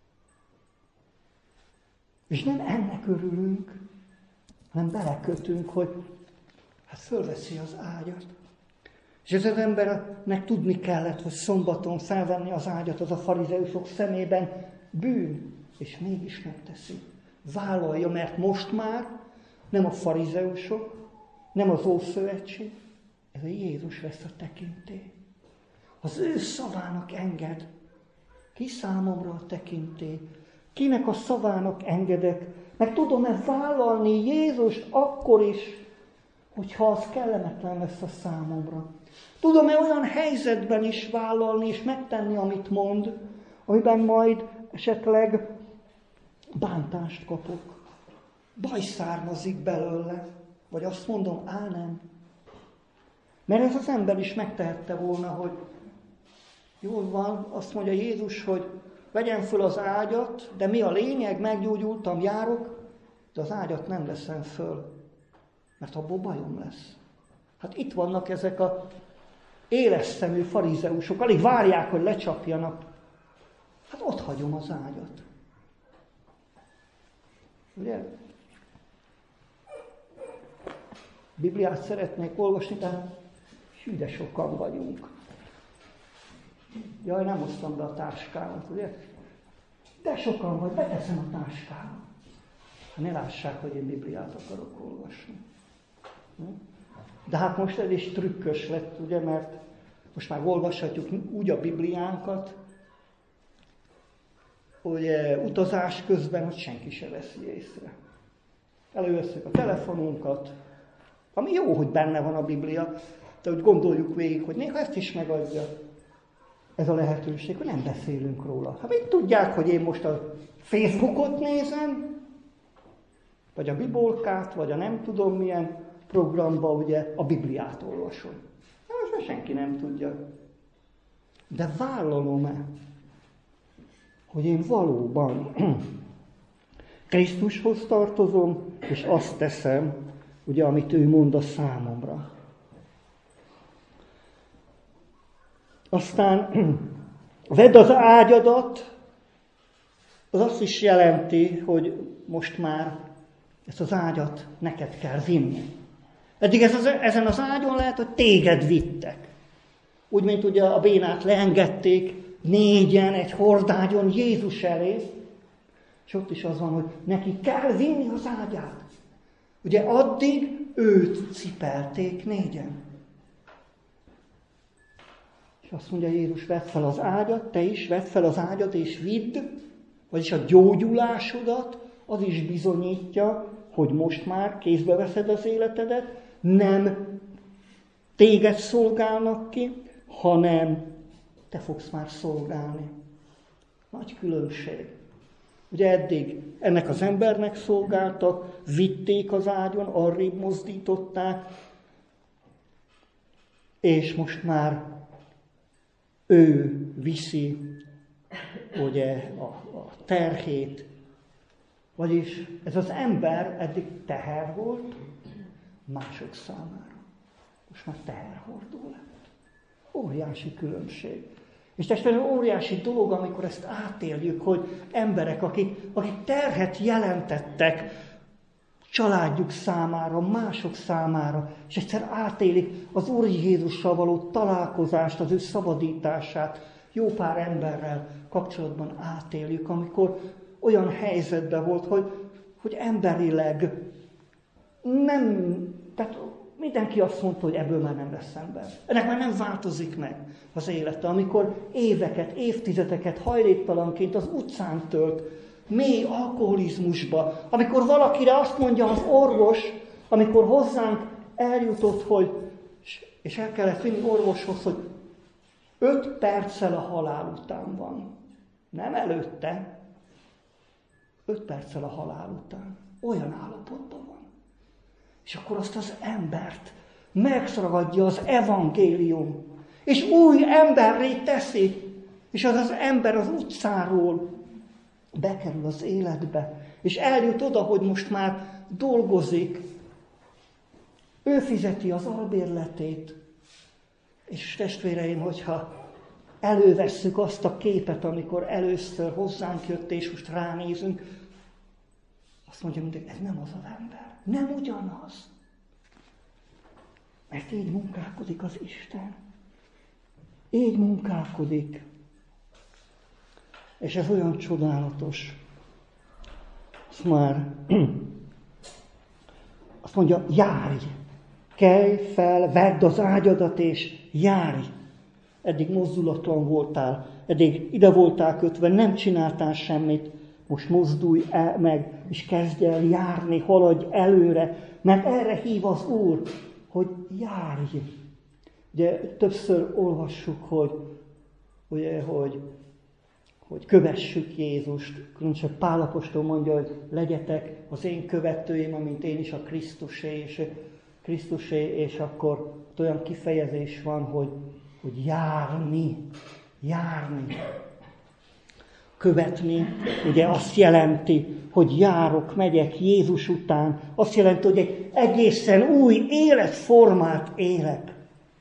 C: És nem ennek örülünk, hanem belekötünk, hogy hát fölveszi az ágyat. És ez az embernek tudni kellett, hogy szombaton felvenni az ágyat, az a farizeusok szemében bűn, és mégis megteszi. Vállalja, mert most már nem a farizeusok, nem az Ószövetség, ez a Jézus lesz a tekintély. Az ő szavának enged. Ki számomra a tekintély? Kinek a szavának engedek? Meg tudom-e vállalni Jézust akkor is, hogyha az kellemetlen lesz a számomra? Tudom-e olyan helyzetben is vállalni és megtenni, amit mond, amiben majd esetleg bántást kapok? Baj származik belőle, vagy azt mondom, nem. Mert ez az ember is megtehette volna, hogy jól van, azt mondja Jézus, hogy vegyem föl az ágyat, de mi a lényeg, meggyógyultam, járok, de az ágyat nem veszem föl, mert abból bajom lesz. Hát itt vannak ezek a éles szemű farizeusok, alig várják, hogy lecsapjanak. Hát ott hagyom az ágyat. Ugye? Bibliát szeretnék olvasni, de hű, de sokan vagyunk. Jaj, nem hoztam be a táskámat, ugye? De sokan vagy, beteszem a táskámat. Ne lássák, hogy én Bibliát akarok olvasni. De hát most ez is trükkös lett, ugye, mert most már olvashatjuk úgy a Bibliánkat, hogy utazás közben, hogy senki se veszi észre. Elővesszük a telefonunkat, ami jó, hogy benne van a Biblia, de úgy gondoljuk végig, hogy néha ezt is megadja ez a lehetőség, hogy nem beszélünk róla. Hát mit tudják, hogy én most a Facebookot nézem, vagy a Bibolkát, vagy a nem tudom milyen programba, ugye, a Bibliát olvasom. Na, most már senki nem tudja. De vállalom-e, hogy én valóban Krisztushoz tartozom, és azt teszem, ugye, amit ő mond a számomra. Aztán vedd az ágyadat, az azt is jelenti, hogy most már ezt az ágyat neked kell vinni. Eddig ezen az ágyon lehet, hogy téged vittek. Úgy, mint ugye a bénát leengedték 4-en egy hordágyon Jézus elé, és ott is az van, hogy neki kell vinni az ágyát. Ugye addig őt cipelték 4-en. És azt mondja Jézus, vedd fel az ágyat, te is vedd fel az ágyat és vidd, vagyis a gyógyulásodat, az is bizonyítja, hogy most már kézbe veszed az életedet, nem téged szolgálnak ki, hanem te fogsz már szolgálni. Nagy különbség. Ugye eddig ennek az embernek szolgáltak, vitték az ágyon, arrébb mozdították, és most már ő viszi ugye a terhét. Vagyis ez az ember eddig teher volt mások számára. Most már teherhordó lett. Óriási különbség. És testvérem, óriási dolog, amikor ezt átéljük, hogy emberek, akik terhet jelentettek családjuk számára, mások számára, és egyszer átélik az Úr Jézussal való találkozást, az ő szabadítását, jó pár emberrel kapcsolatban átéljük, amikor olyan helyzetben volt, hogy emberileg nem, tehát mindenki azt mondta, hogy ebből már nem lesz ember. Ennek már nem változik meg az élete, amikor éveket, évtizedeket hajléktalanként az utcán tölt, mély alkoholizmusba, amikor valakire azt mondja az orvos, amikor hozzánk eljutott, hogy, és el kellett vinni orvoshoz, hogy 5 perccel a halál után van. Nem előtte, 5 perccel a halál után. Olyan állapotban van. És akkor azt az embert megragadja az evangélium, és új emberré teszi, és az ember az utcáról bekerül az életbe, és eljut oda, hogy most már dolgozik, ő fizeti az albérletét, és testvéreim, hogyha elővesszük azt a képet, amikor először hozzánk jött, és most ránézünk, azt mondja mindig, ez nem az az ember. Nem ugyanaz. Mert így munkálkodik az Isten. Így munkálkodik. És ez olyan csodálatos. Azt mondja, járj! Kelj fel, vedd az ágyadat és járj! Eddig mozdulatlan voltál, eddig ide voltál kötve, nem csináltál semmit. Most mozdulj el meg, és kezdj el járni, haladj előre, mert erre hív az Úr, hogy járj. Ugye többször olvassuk, hogy kövessük Jézust. Különösen Pál apostol mondja, hogy legyetek az én követőim, amint én is a Krisztusé, és akkor olyan kifejezés van, hogy járni. Követni, ugye azt jelenti, hogy járok, megyek Jézus után. Azt jelenti, hogy egy egészen új életformát élek.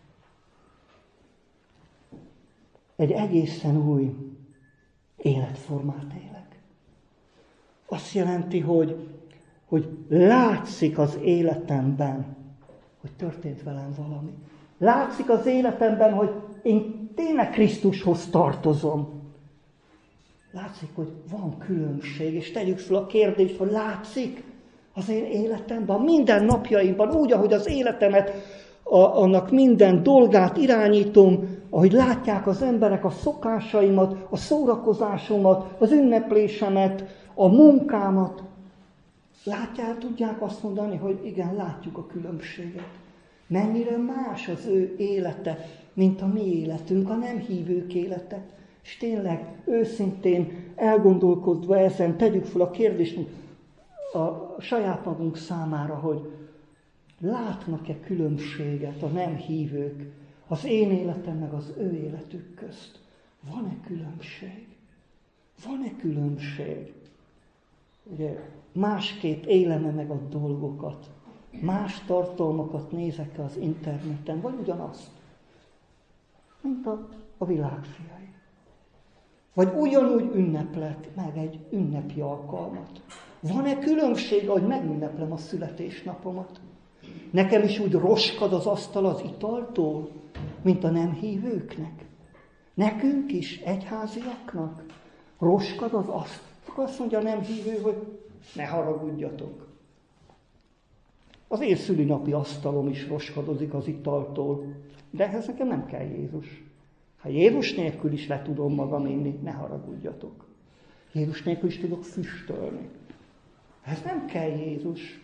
C: Egy egészen új életformát élek. Azt jelenti, hogy látszik az életemben, hogy történt velem valami. Látszik az életemben, hogy én tényleg Krisztushoz tartozom. Látszik, hogy van különbség, és tegyük fel a kérdést, hogy látszik? az én életemben, minden napjaimban, úgy, ahogy az életemet, annak minden dolgát irányítom, ahogy látják az emberek a szokásaimat, a szórakozásomat, az ünneplésemet, a munkámat. Látják, tudják azt mondani, hogy igen, látjuk a különbséget. Mennyire más az ő élete, mint a mi életünk, a nem hívők élete. És tényleg őszintén elgondolkodva ezen, tegyük fel a kérdést a saját magunk számára, hogy látnak-e különbséget a nem hívők az én életem meg az ő életük közt? Van-e különbség? Van-e különbség? Ugye másképp élem-e meg a dolgokat? Más tartalmakat nézek-e az interneten? Vagy ugyanazt? Mint a világ fiai. Vagy ugyanúgy ünneplek meg egy ünnepi alkalmat? Van-e különbség, ahogy megünneplem a születésnapomat? Nekem is úgy roskad az asztal az italtól, mint a nem hívőknek? Nekünk is, egyháziaknak? Roskad az asztal? Azt mondja a nem hívő, hogy ne haragudjatok. Az én szülinapi asztalom is roskadozik az italtól, de ehhez nekem nem kell Jézus. Ha Jézus nélkül is le tudom magam inni, ne haragudjatok. Jézus nélkül is tudok füstölni. Ez nem kell Jézus.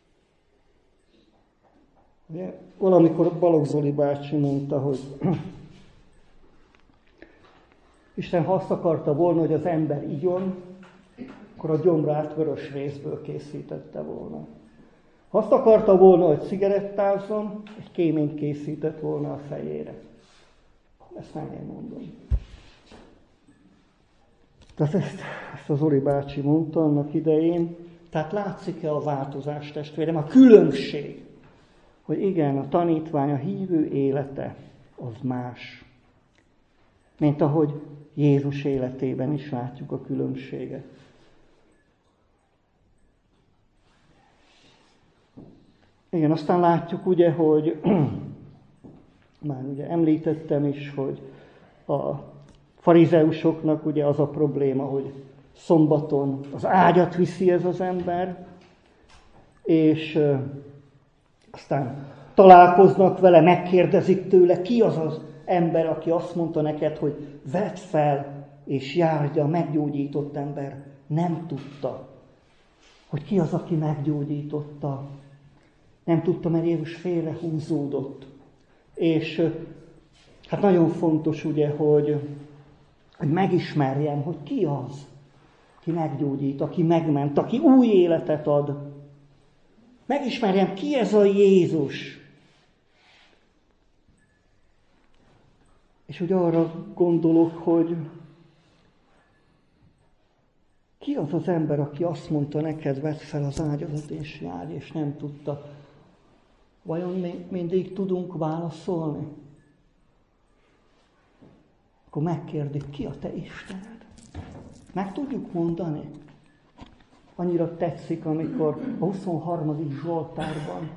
C: Ugye, valamikor Balogh Zoli bácsi mondta, hogy Isten, ha azt akarta volna, hogy az ember igyon, akkor a gyomrát vörös rézből készítette volna. Ha azt akarta volna, hogy cigarettázzon, egy kéményt készített volna a fejére. Ezt nem én mondom. Tehát ezt az Zoli bácsi mondta annak idején. Tehát látszik-e a változás, testvérem, a különbség, hogy igen, a tanítvány, a hívő élete az más, mint ahogy Jézus életében is látjuk a különbséget. Igen, aztán látjuk ugye, hogy már ugye említettem is, hogy a farizeusoknak ugye az a probléma, hogy szombaton az ágyat viszi ez az ember, és aztán találkoznak vele, megkérdezik tőle, ki az az ember, aki azt mondta neked, hogy vedd fel és járj, a meggyógyított ember nem tudta, hogy ki az, aki meggyógyította. Nem tudta, mert Jézus félre húzódott. És hát nagyon fontos ugye, hogy megismerjem, hogy ki az, aki meggyógyít, aki megment, aki új életet ad. Megismerjem, ki ez a Jézus. És úgy arra gondolok, hogy ki az az ember, aki azt mondta neked, vedd fel az ágyadat és járj, és nem tudta. Vajon mindig tudunk válaszolni? Akkor megkérdik, ki a te Istened? Meg tudjuk mondani? Annyira tetszik, amikor a 23. Zsoltárban,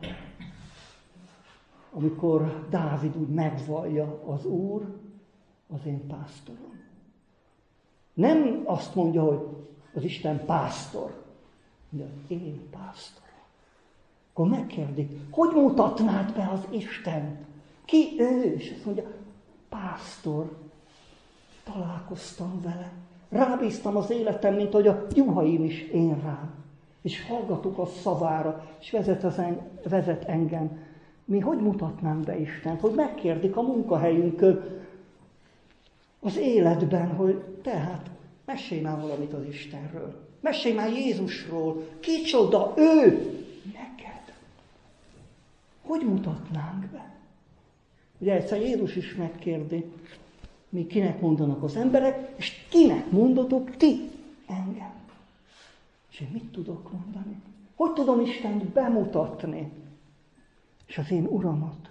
C: amikor Dávid úgy megvallja, az Úr az én pásztorom. Nem azt mondja, hogy az Isten pásztor, de én pásztor. Akkor megkérdik, hogy mutatnád be az Istent? Ki ő? És azt mondja, pásztor, találkoztam vele. Rábíztam az életem, mint hogy a juhaim is én rám. És hallgatok a szavára, és vezet engem. Mi hogy mutatnánk be Istent? Hogy megkérdik a munkahelyünkön, az életben, hogy tehát mesélj már valamit az Istenről. Mesélj már Jézusról. Kicsoda ő neked. Hogy mutatnánk be? Ugye egyszer Jézus is megkérdi, mi kinek mondanak az emberek, és kinek mondatok ti engem. És én mit tudok mondani? Hogy tudom Istent bemutatni? És az én Uramat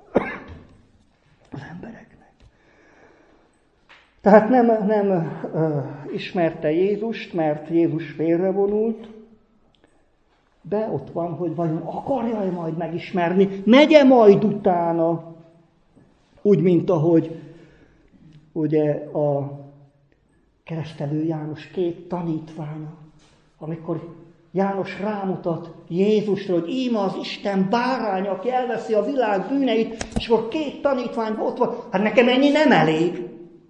C: az embereknek. Tehát nem ismerte Jézust, mert Jézus félrevonult, de ott van, hogy vajon akarja-e majd megismerni, megye majd utána, úgy, mint ahogy ugye a keresztelő János két tanítványa, amikor János rámutat Jézusra, hogy íme az Isten bárány, aki elveszi a világ bűneit, és akkor 2 tanítvány ott van. Hát nekem ennyi nem elég.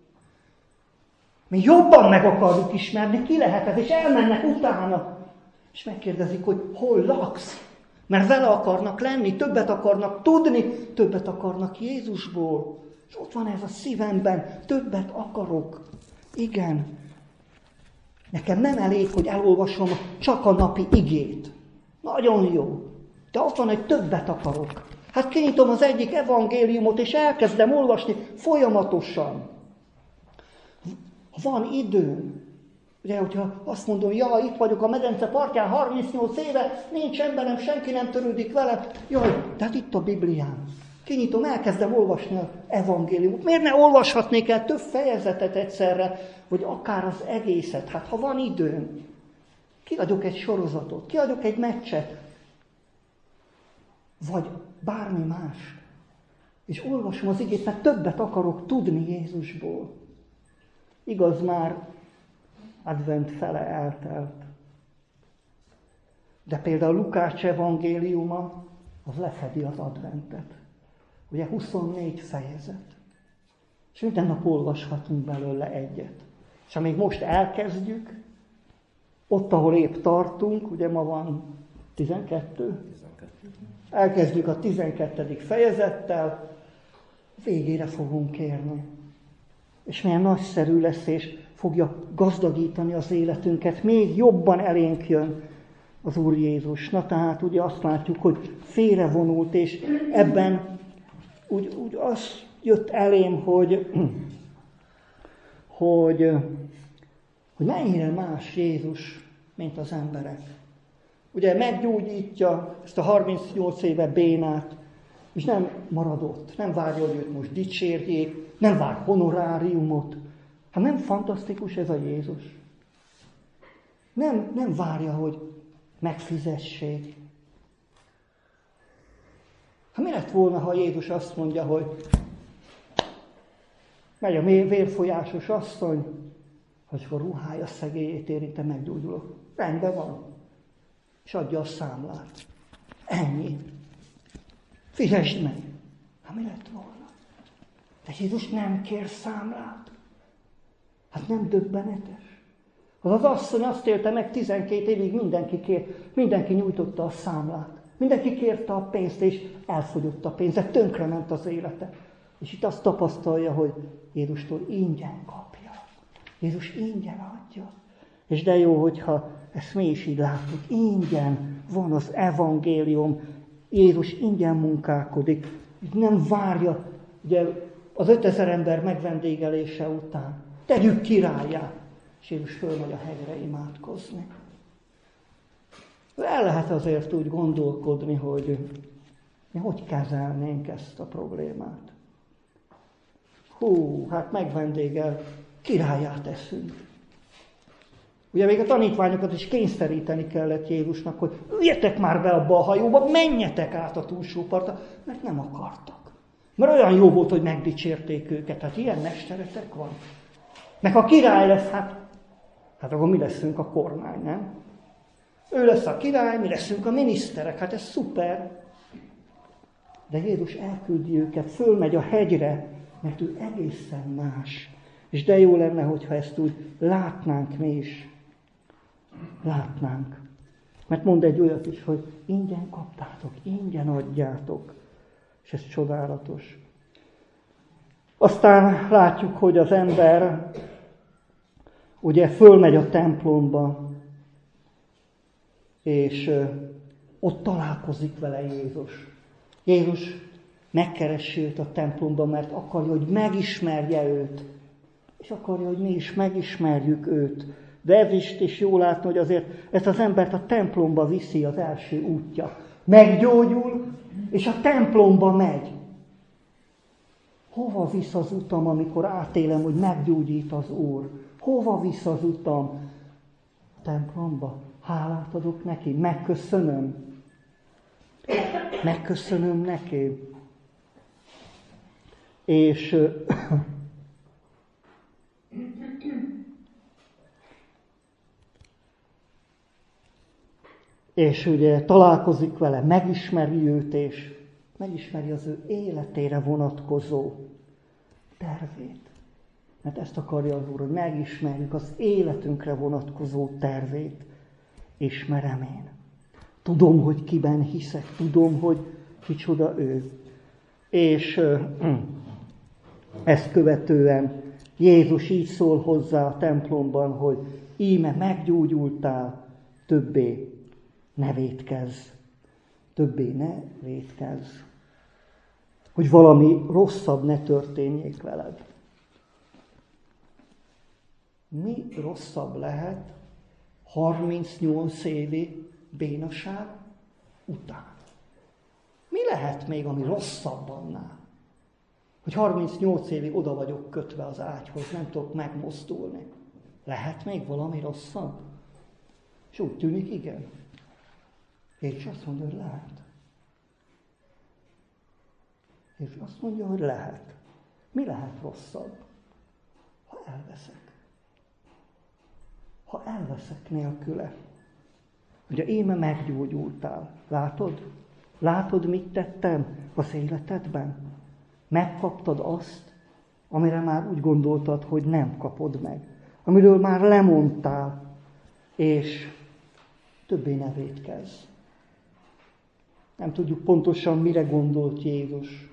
C: Mi jobban meg akarjuk ismerni, ki lehet ez, és elmennek utána. És megkérdezik, hogy hol laksz. Mert vele akarnak lenni, többet akarnak tudni, többet akarnak Jézusból. És ott van ez a szívemben, többet akarok. Igen. Nekem nem elég, hogy elolvasom csak a napi igét. Nagyon jó. De ott van, hogy többet akarok. Hát kinyitom az egyik evangéliumot, és elkezdem olvasni folyamatosan. Van időm. Ugye, hogyha azt mondom, itt vagyok a medence partján 38 éve, nincs emberem, senki nem törődik vele. Jaj, de hát itt a Biblián. Kinyitom, elkezdem olvasni az evangéliumot. Miért ne olvashatnék el több fejezetet egyszerre, vagy akár az egészet? Hát ha van időm, kiadok egy sorozatot, kiadok egy meccset, vagy bármi más. És olvasom az igét, mert többet akarok tudni Jézusból. Igaz, már advent fele eltelt. De például Lukács evangéliuma, az lefedi az adventet. Ugye 24 fejezet. És minden nap olvashatunk belőle egyet. És amíg most elkezdjük, ott, ahol épp tartunk, ugye ma van 12? Elkezdjük a 12. fejezettel, végére fogunk érni. És milyen nagyszerű lesz, és fogja gazdagítani az életünket. Még jobban elénk jön az Úr Jézus. Na tehát ugye azt látjuk, hogy félrevonult, és ebben úgy az jött elém, hogy mennyire más Jézus, mint az emberek. Ugye meggyógyítja ezt a 38 éve bénát, és nem marad ott, nem várja, hogy őt most dicsérjék, nem vár honoráriumot. Hát nem fantasztikus ez a Jézus? Nem várja, hogy megfizessék. Hát mi lett volna, ha Jézus azt mondja, hogy megy a vérfolyásos asszony, hogy a ruhája szegélyét érinte, meggyógyulok. Rendben van. És adja a számlát. Ennyi. Fizesd meg. Hát mi lett volna? De Jézus nem kér számlát. Hát nem döbbenetes. Az asszony azt élte meg 12 évig, mindenki nyújtotta a számlát. Mindenki kérte a pénzt, és elfogyott a pénz, tönkrement az élete. És itt azt tapasztalja, hogy Jézustól ingyen kapja. Jézus ingyen adja. És de jó, hogyha ezt mi is így látjuk. Ingyen van az evangélium. Jézus ingyen munkálkodik. Nem várja, ugye az 5000 ember megvendégelése után. Tegyük királyá. És Jézus fölmegy a hegyre imádkozni. El lehet azért úgy gondolkodni, hogy mi hogy kezelnénk ezt a problémát. Hát megvendégel, királyát teszünk. Ugye még a tanítványokat is kényszeríteni kellett Jézusnak, hogy üljetek már be abba a hajóba, menjetek át a túlsó partra, mert nem akartak. Mert olyan jó volt, hogy megdicsérték őket, hát ilyen mesteretek van. Meg ha király lesz, hát akkor mi leszünk a kormány, nem? Ő lesz a király, mi leszünk a miniszterek, hát ez szuper. De Jézus elküldi őket, fölmegy a hegyre, mert ő egészen más. És de jó lenne, hogyha ezt úgy látnánk mi is. Látnánk. Mert mond egy olyat is, hogy ingyen kaptátok, ingyen adjátok. És ez csodálatos. Aztán látjuk, hogy az ember ugye fölmegy a templomba, és ott találkozik vele Jézus. Jézus megkeresi őt a templomban, mert akarja, hogy megismerje őt. És akarja, hogy mi is megismerjük őt. De ez is jól látni, hogy azért ezt az embert a templomba viszi az első útja. Meggyógyul, és a templomba megy. Hova visz az utam, amikor átélem, hogy meggyógyít az Úr? Hova visz az utam? A templomba. Hálát adok neki, megköszönöm. Megköszönöm neki. És és ugye találkozik vele, megismeri őt, és megismeri az ő életére vonatkozó tervét. Mert ezt akarja az Úr, hogy megismerjük az életünkre vonatkozó tervét. Ismerem én. Tudom, hogy kiben hiszek, tudom, hogy kicsoda ő. És ezt követően Jézus így szól hozzá a templomban, hogy íme meggyógyultál, többé ne vétkezz. Többé ne vétkezz. Hogy valami rosszabb ne történjék veled. Mi rosszabb lehet 38 évi bénaság után? Mi lehet még, ami rosszabb annál? Hogy 38 évig oda vagyok kötve az ágyhoz, nem tudok megmozdulni. Lehet még valami rosszabb? És úgy tűnik, igen. És azt mondja, hogy lehet. És azt mondja, hogy lehet. Mi lehet rosszabb? Ha elveszek. Ha elveszek nélküle. Ugye íme meggyógyultál. Látod? Látod, mit tettem az életedben? Megkaptad azt, amire már úgy gondoltad, hogy nem kapod meg. Amiről már lemondtál, és többé ne vétkezz. Nem tudjuk pontosan, mire gondolt Jézus.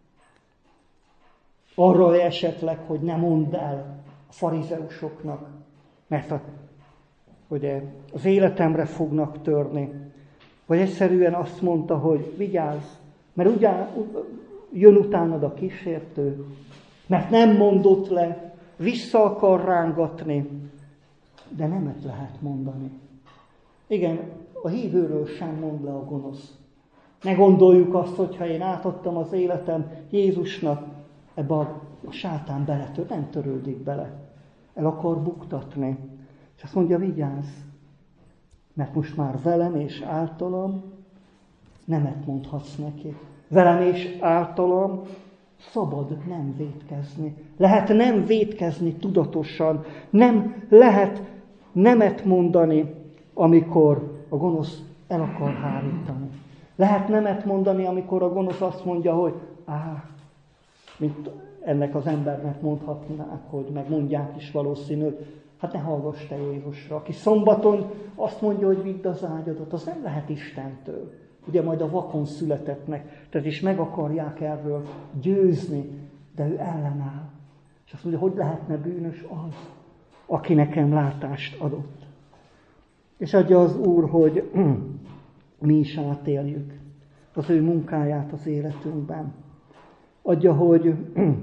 C: Arra esetleg, hogy ne mondd el a farizeusoknak, mert ugye az életemre fognak törni. Vagy egyszerűen azt mondta, hogy vigyázz, mert ugyan jön utánad a kísértő, mert nem mondott le, vissza akar rángatni, de nemet lehet mondani. Igen, a hívőről sem mond le a gonosz. Ne gondoljuk azt, hogyha én átadtam az életem Jézusnak, ebbe a sátán beletör, nem törődik bele. El akar buktatni. És azt mondja, vigyázz, mert most már velem és általam nemet mondhatsz neki. Velem és általam szabad nem vétkezni. Lehet nem vétkezni tudatosan, nem lehet nemet mondani, amikor a gonosz el akar hárítani. Lehet nemet mondani, amikor a gonosz azt mondja, hogy mint ennek az embernek mondhatnák, hogy megmondják is valószínű, hát ne hallgass te Jézusra. Aki szombaton azt mondja, hogy vidd az ágyadat, az nem lehet Istentől. Ugye majd a vakon születettnek, tehát is meg akarják erről győzni, de ő ellenáll. És azt mondja, hogy lehetne bűnös az, aki nekem látást adott. És adja az Úr, hogy mi is átéljük az ő munkáját az életünkben. Adja, hogy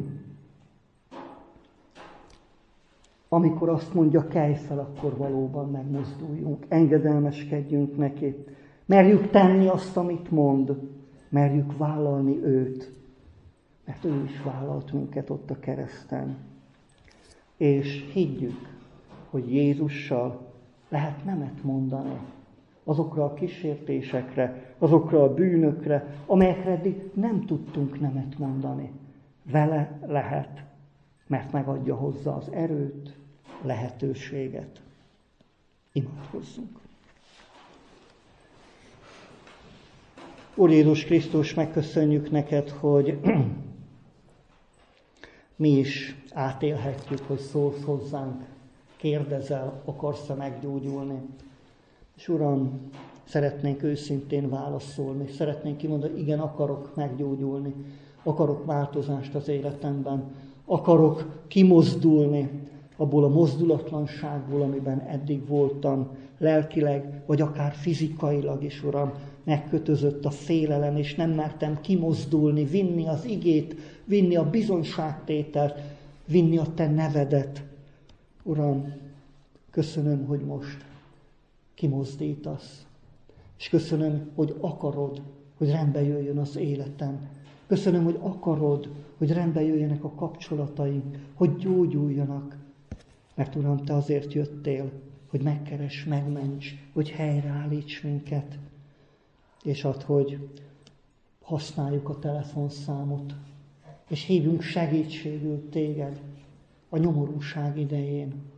C: amikor azt mondja, kelj fel, akkor valóban megmozduljunk, engedelmeskedjünk neki. Merjük tenni azt, amit mond, merjük vállalni őt, mert ő is vállalt minket ott a kereszten. És higgyük, hogy Jézussal lehet nemet mondani azokra a kísértésekre, azokra a bűnökre, amelyekre eddig nem tudtunk nemet mondani. Vele lehet, mert megadja hozzá az erőt, lehetőséget. Imádkozzunk. Úr Jézus Krisztus, megköszönjük neked, hogy mi is átélhetjük, hogy szólsz hozzánk, kérdezel, akarsz-e meggyógyulni. És Uram, szeretnénk őszintén válaszolni, szeretnénk kimondani, igen, akarok meggyógyulni, akarok változást az életemben, akarok kimozdulni abból a mozdulatlanságból, amiben eddig voltam, lelkileg, vagy akár fizikailag is, Uram, megkötözött a félelem, és nem mertem kimozdulni, vinni az igét, vinni a bizonyságtételt, vinni a te nevedet. Uram, köszönöm, hogy most kimozdítasz. És köszönöm, hogy akarod, hogy rendbe jöjjön az életem. Köszönöm, hogy akarod, hogy rendbe jöjjenek a kapcsolataink, hogy gyógyuljanak. Mert Uram, te azért jöttél, hogy megkeress, megments, hogy helyreállíts minket. És add, hogy használjuk a telefonszámot, és hívjunk segítségül téged a nyomorúság idején.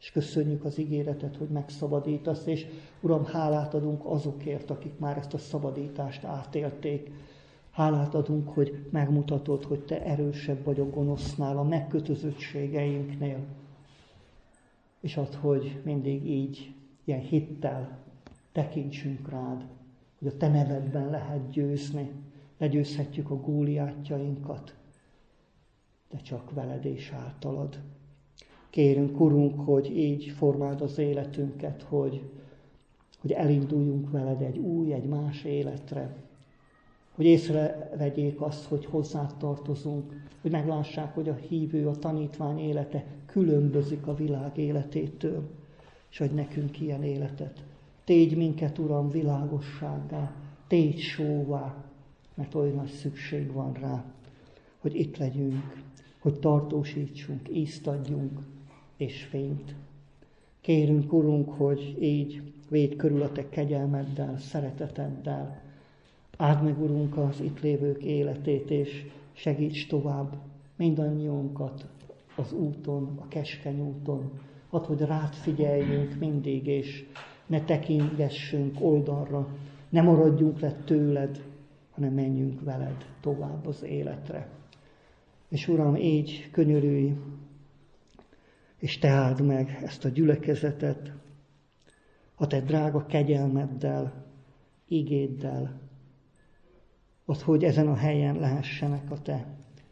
C: És köszönjük az ígéretet, hogy megszabadítasz, és Uram, hálát adunk azokért, akik már ezt a szabadítást átélték. Hálát adunk, hogy megmutatod, hogy te erősebb vagy a gonosznál, a megkötözöttségeinknél. És add, hogy mindig így, ilyen hittel tekintsünk rád, hogy a te nevedben lehet győzni. Legyőzhetjük a góliátjainkat, de csak veled és általad. Kérünk, Urunk, hogy így formáld az életünket, hogy elinduljunk veled egy más életre. Hogy észrevegyék azt, hogy hozzád tartozunk, hogy meglássák, hogy a hívő, a tanítvány élete különbözik a világ életétől, és hogy nekünk ilyen életet. Tégy minket, Uram, világossággá, tégy sóvá, mert olyan nagy szükség van rá, hogy itt legyünk, hogy tartósítsunk, ízt adjunk és fényt. Kérünk, Urunk, hogy így védj körül a te kegyelmeddel, szereteteddel. Áld meg, Urunk, az itt lévők életét, és segíts tovább mindannyiunkat az úton, a keskeny úton. Add, hogy rád figyeljünk mindig, és ne tekintgessünk oldalra, ne maradjunk le tőled, hanem menjünk veled tovább az életre. És Uram, így könyörülj, és te áld meg ezt a gyülekezetet, a te drága kegyelmeddel, igéddel, az, hogy ezen a helyen lehessenek a te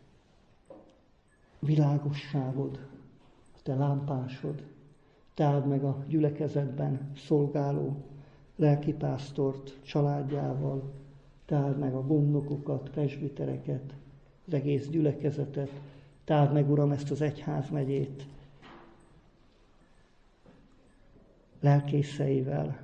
C: világosságod, a te lámpásod. Te áld meg a gyülekezetben szolgáló lelkipásztort családjával, te áld meg a gondnokokat, presbitereket, az egész gyülekezetet, te áld meg, Uram, ezt az egyházmegyét lelkészeivel,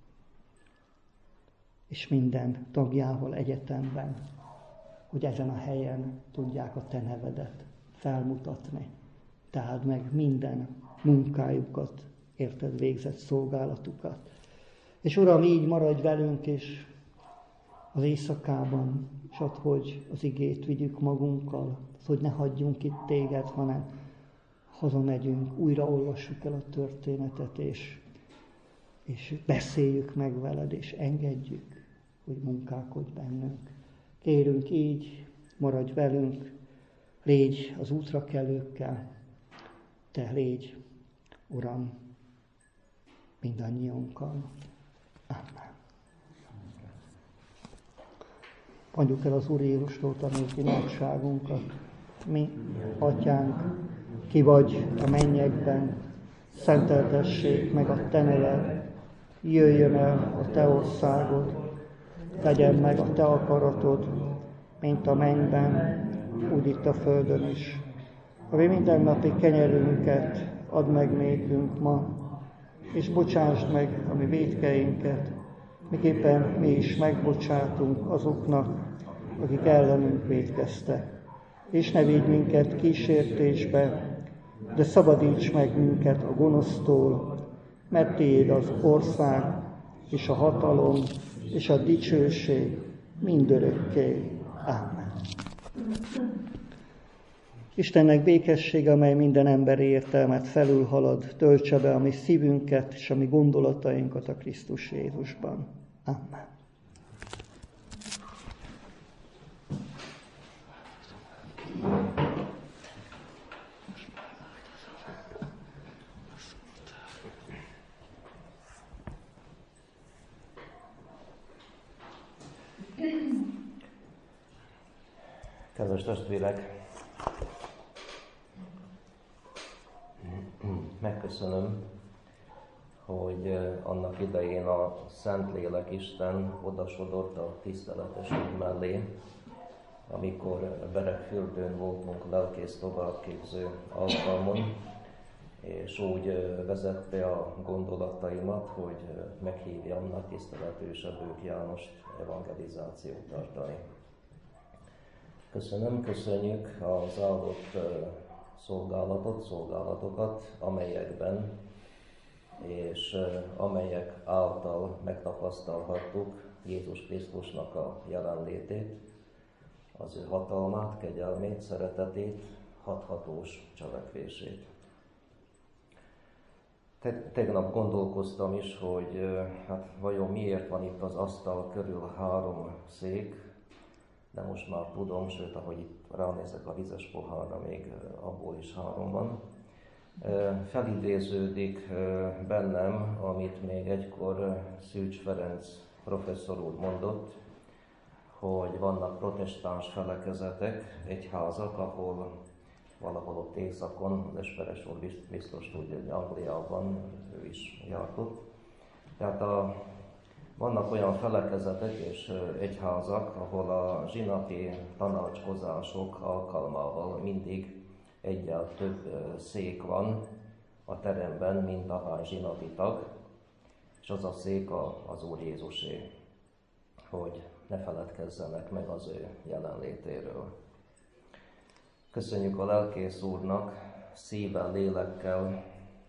C: és minden tagjával egyetemben, hogy ezen a helyen tudják a te nevedet felmutatni. Te áld meg minden munkájukat, érted végzett szolgálatukat. És Uram, így maradj velünk, és az éjszakában, és add, hogy az igét vigyük magunkkal, hogy ne hagyjunk itt téged, hanem hazamegyünk, újra olvassuk el a történetet, és beszéljük meg veled, és engedjük, hogy munkálkodj bennünk. Kérünk így, maradj velünk, légy az útrakelőkkel, te légy, Uram, mindannyiunkkal. Amen. Mondjuk el az Úr Jézustól tanult imádságunkat. Mi, Atyánk, ki vagy a mennyekben, szenteltessék meg a te neved, jöjjön el a te országod, legyen meg a te akaratod, mint a mennyben, úgy itt a földön is. A mi mindennapi kenyerünket add meg nékünk ma, és bocsásd meg a mi vétkeinket, miképpen mi is megbocsátunk azoknak, akik ellenünk vétkeztek. És ne vigy minket kísértésbe, de szabadíts meg minket a gonosztól, mert tiéd az ország, és a hatalom, és a dicsőség mindörökké. Ámen. Istennek békessége, amely minden emberi értelmet felülhalad, töltse be a mi szívünket és a mi gondolatainkat a Krisztus Jézusban. Amen.
A: Kedves testvérek, megköszönöm, hogy annak idején a Szentlélek Isten odasodott a tiszteletesünk mellé, amikor Beregfürdőn voltunk lelkész továbbképző alkalmon, és úgy vezette a gondolataimat, hogy meghívjam nagy tiszteletű Sebők Jánost evangelizációt tartani. Köszönjük az áldott szolgálatokat, amelyekben és amelyek által megtapasztalhattuk Jézus Krisztusnak a jelenlétét, az ő hatalmát, kegyelmét, szeretetét, hathatós cselekvését. Tegnap gondolkoztam is, hogy hát vajon miért van itt az asztal körül 3 szék, de most már tudom, sőt, ahogy itt ránézek a vizes pohárra, még abból is 3 van. Felidéződik bennem, amit még egykor Szűcs Ferenc professzor úr mondott, hogy vannak protestáns felekezetek, egyházak, ahol valahol ott északon, az Esperes úr biztos tudja, hogy Angliában ő is járt ott. Tehát vannak olyan felekezetek és egyházak, ahol a zsinati tanácskozások alkalmával mindig egyel több szék van a teremben, mint ahány zsinati tag, és az a szék az Úr Jézusé, hogy ne feledkezzenek meg az ő jelenlétéről. Köszönjük a lelkész úrnak szívvel, lélekkel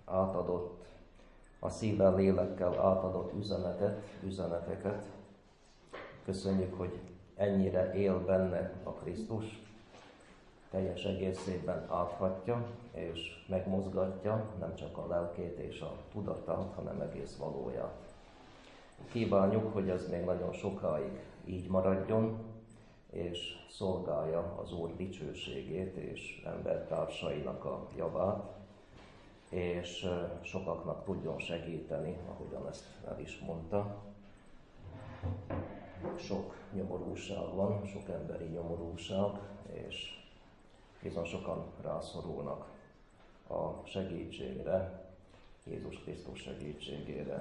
A: átadott üzeneteket. Köszönjük, hogy ennyire él benne a Krisztus, teljes egészében áthatja és megmozgatja nem csak a lelkét és a tudatát, hanem egész valóját. Kívánjuk, hogy ez még nagyon sokáig így maradjon, és szolgálja az Úr dicsőségét és embertársainak a javát, és sokaknak tudjon segíteni, ahogyan ezt el is mondta. Sok nyomorúság van, sok emberi nyomorúság, és bizony sokan rászorulnak a segítségre, Jézus Krisztus segítségére.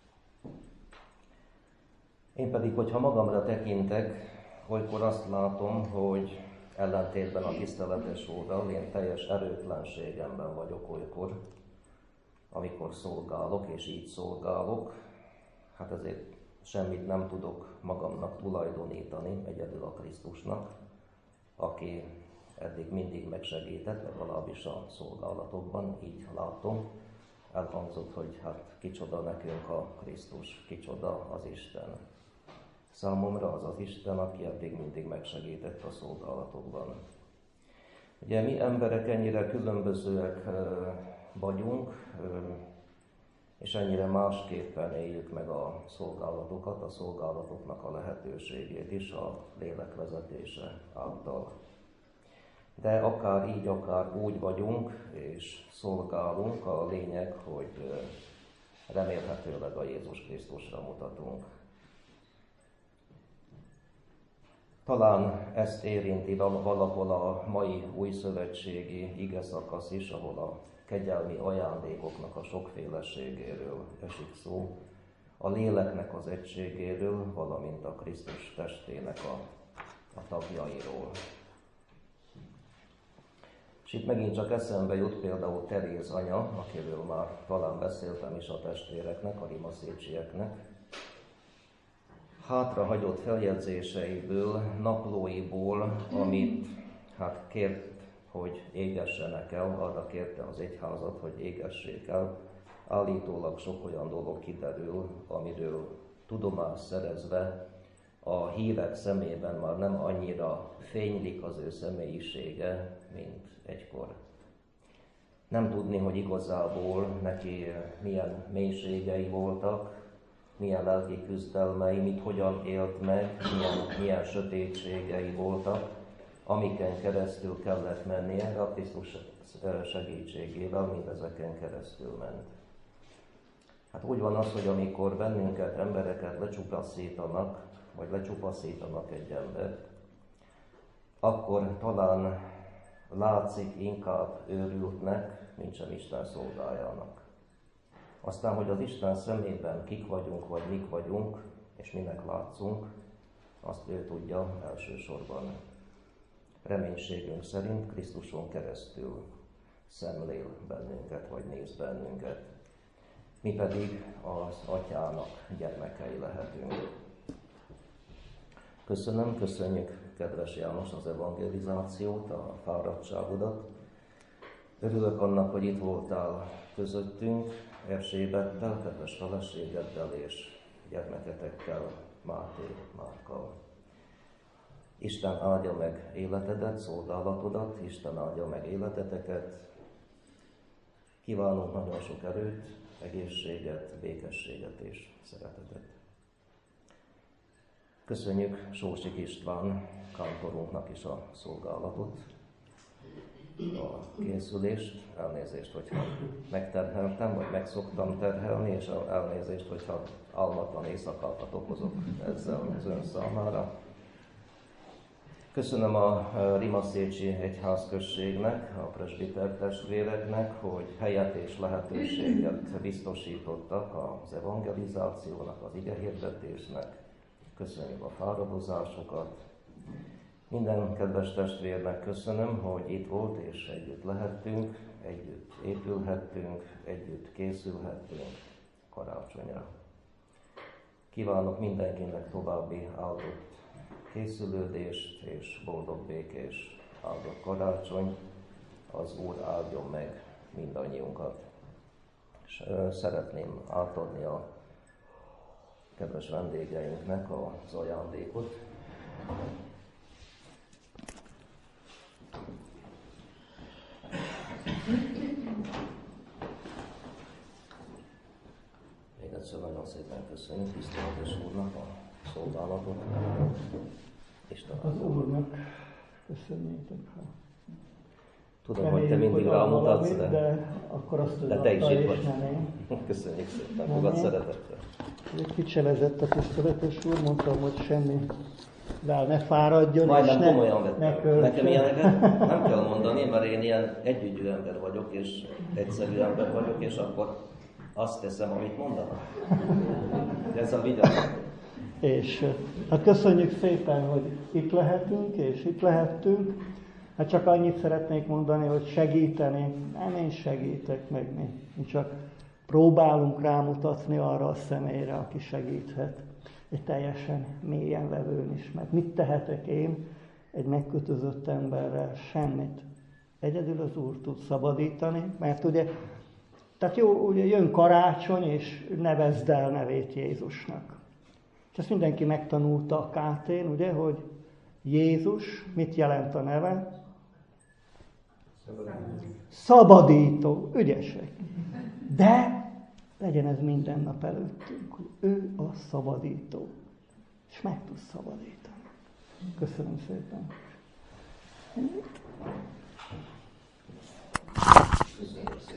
A: Én pedig, hogyha magamra tekintek, olykor azt látom, hogy ellentétben a tiszteletes úrral én teljes erőtlenségemben vagyok olykor, amikor szolgálok, és így szolgálok. Hát ezért semmit nem tudok magamnak tulajdonítani, egyedül a Krisztusnak, aki eddig mindig megsegített, legalábbis a szolgálatokban, így látom. Elhangzott, hogy hát kicsoda nekünk a Krisztus, kicsoda az Isten. Számomra az az Isten, aki eddig mindig megsegített a szolgálatokban. Ugye mi emberek ennyire különbözőek vagyunk, és ennyire másképpen éljük meg a szolgálatokat, a szolgálatoknak a lehetőségét is a lélek vezetése által. De akár így, akár úgy vagyunk, és szolgálunk, a lényeg, hogy remélhetőleg a Jézus Krisztusra mutatunk. Talán ezt érinti valahol a mai újszövetségi igeszakasz is, ahol a kegyelmi ajándékoknak a sokféleségéről esik szó, a léleknek az egységéről, valamint a Krisztus testének a tagjairól. És itt megint csak eszembe jut például Teréz anya, akiről már talán beszéltem is a testvéreknek, a rimaszécsieknek, hátrahagyott feljegyzéseiből, naplóiból, amit hát kért, hogy égessenek el, arra kérte az egyházat, hogy égessék el. Állítólag sok olyan dolog kiderül, amiről tudomást szerezve a hívek szemében már nem annyira fénylik az ő személyisége, mint egykor. Nem tudni, hogy igazából neki milyen mélységei voltak, milyen lelki küzdelmei, mit hogyan élt meg, milyen sötétségei voltak, amiken keresztül kellett mennie, a Krisztus segítségével mindezeken keresztül ment. Hát úgy van az, hogy amikor bennünket, embereket lecsupaszítanak, vagy lecsupaszítanak egy embert, akkor talán látszik inkább őrültnek, mint sem Isten szolgájának. Aztán, hogy az Isten szemében kik vagyunk, vagy mik vagyunk, és minek látszunk, azt ő tudja elsősorban. Reménységünk szerint Krisztuson keresztül szemlél bennünket, vagy néz bennünket. Mi pedig az Atyának gyermekei lehetünk. Köszönjük, kedves János, az evangelizációt, a fáradtságodat. Örülök annak, hogy itt voltál közöttünk, Erzsébettel, kedves feleségeddel és gyermeketekkel, Máté, Márkkal. Isten áldja meg életedet, szolgálatodat, Isten áldja meg életeteket. Kívánunk nagyon sok erőt, egészséget, békességet és szeretetet. Köszönjük Sósik István kántorunknak is a szolgálatot, a készülést, elnézést, hogyha megterheltem, vagy megszoktam terhelni, és elnézést, hogyha álmatlan éjszakákat okozok ezzel az ön számára. Köszönöm a Rimaszécsi Egyházközségnek, a presbiter testvéreknek, hogy helyet és lehetőséget biztosítottak az evangelizációnak, az igehirdetésnek. Köszönjük a fáradozásokat. Minden kedves testvérnek köszönöm, hogy itt volt és együtt lehettünk, együtt épülhettünk, együtt készülhettünk karácsonyra. Kívánok mindenkinek további áldott készülődést és boldog, békés, áldott karácsonyt. Az Úr áldjon meg mindannyiunkat. És szeretném átadni a kedves vendégeinknek az ajándékot. Még egyszer nagyon szépen köszönjük tiszteletes Úrnak a szolgálatot.
C: Az Úrnak köszönjétek.
A: Tudom, hogy te mindig rámutatsz,
C: de akkor azt
A: te is itt vagy.
C: Nem én.
A: Köszönjük szépen, fogad szeretettel.
C: Kicselezett a tiszteletes úr, mondtam, hogy semmivel ne fáradjon,
A: majdnem
C: és
A: komolyan vettem. Nekem
C: ne
A: ilyeneket nem kell mondani, mert én ilyen együgyű ember vagyok, és egyszerű ember vagyok, és akkor azt teszem, amit mondanak. Ez a videó.
C: És hát köszönjük szépen, hogy itt lehetünk, és itt lehettünk. Hát csak annyit szeretnék mondani, hogy segíteni. Nem én segítek meg mi csak próbálunk rámutatni arra a személyre, aki segíthet. Egy teljesen mélyen levőn is. Mert mit tehetek én egy megkötözött emberrel? Semmit. Egyedül az Úr tud szabadítani, mert ugye, tehát jó, ugye jön karácsony, és nevezd el nevét Jézusnak. És ezt mindenki megtanulta a KT-n, ugye, hogy Jézus mit jelent a neve? Szabadító. Ügyesek. De legyen ez minden nap előttünk, hogy ő a szabadító. És meg tud szabadítani. Köszönöm szépen.
A: Köszönöm szépen.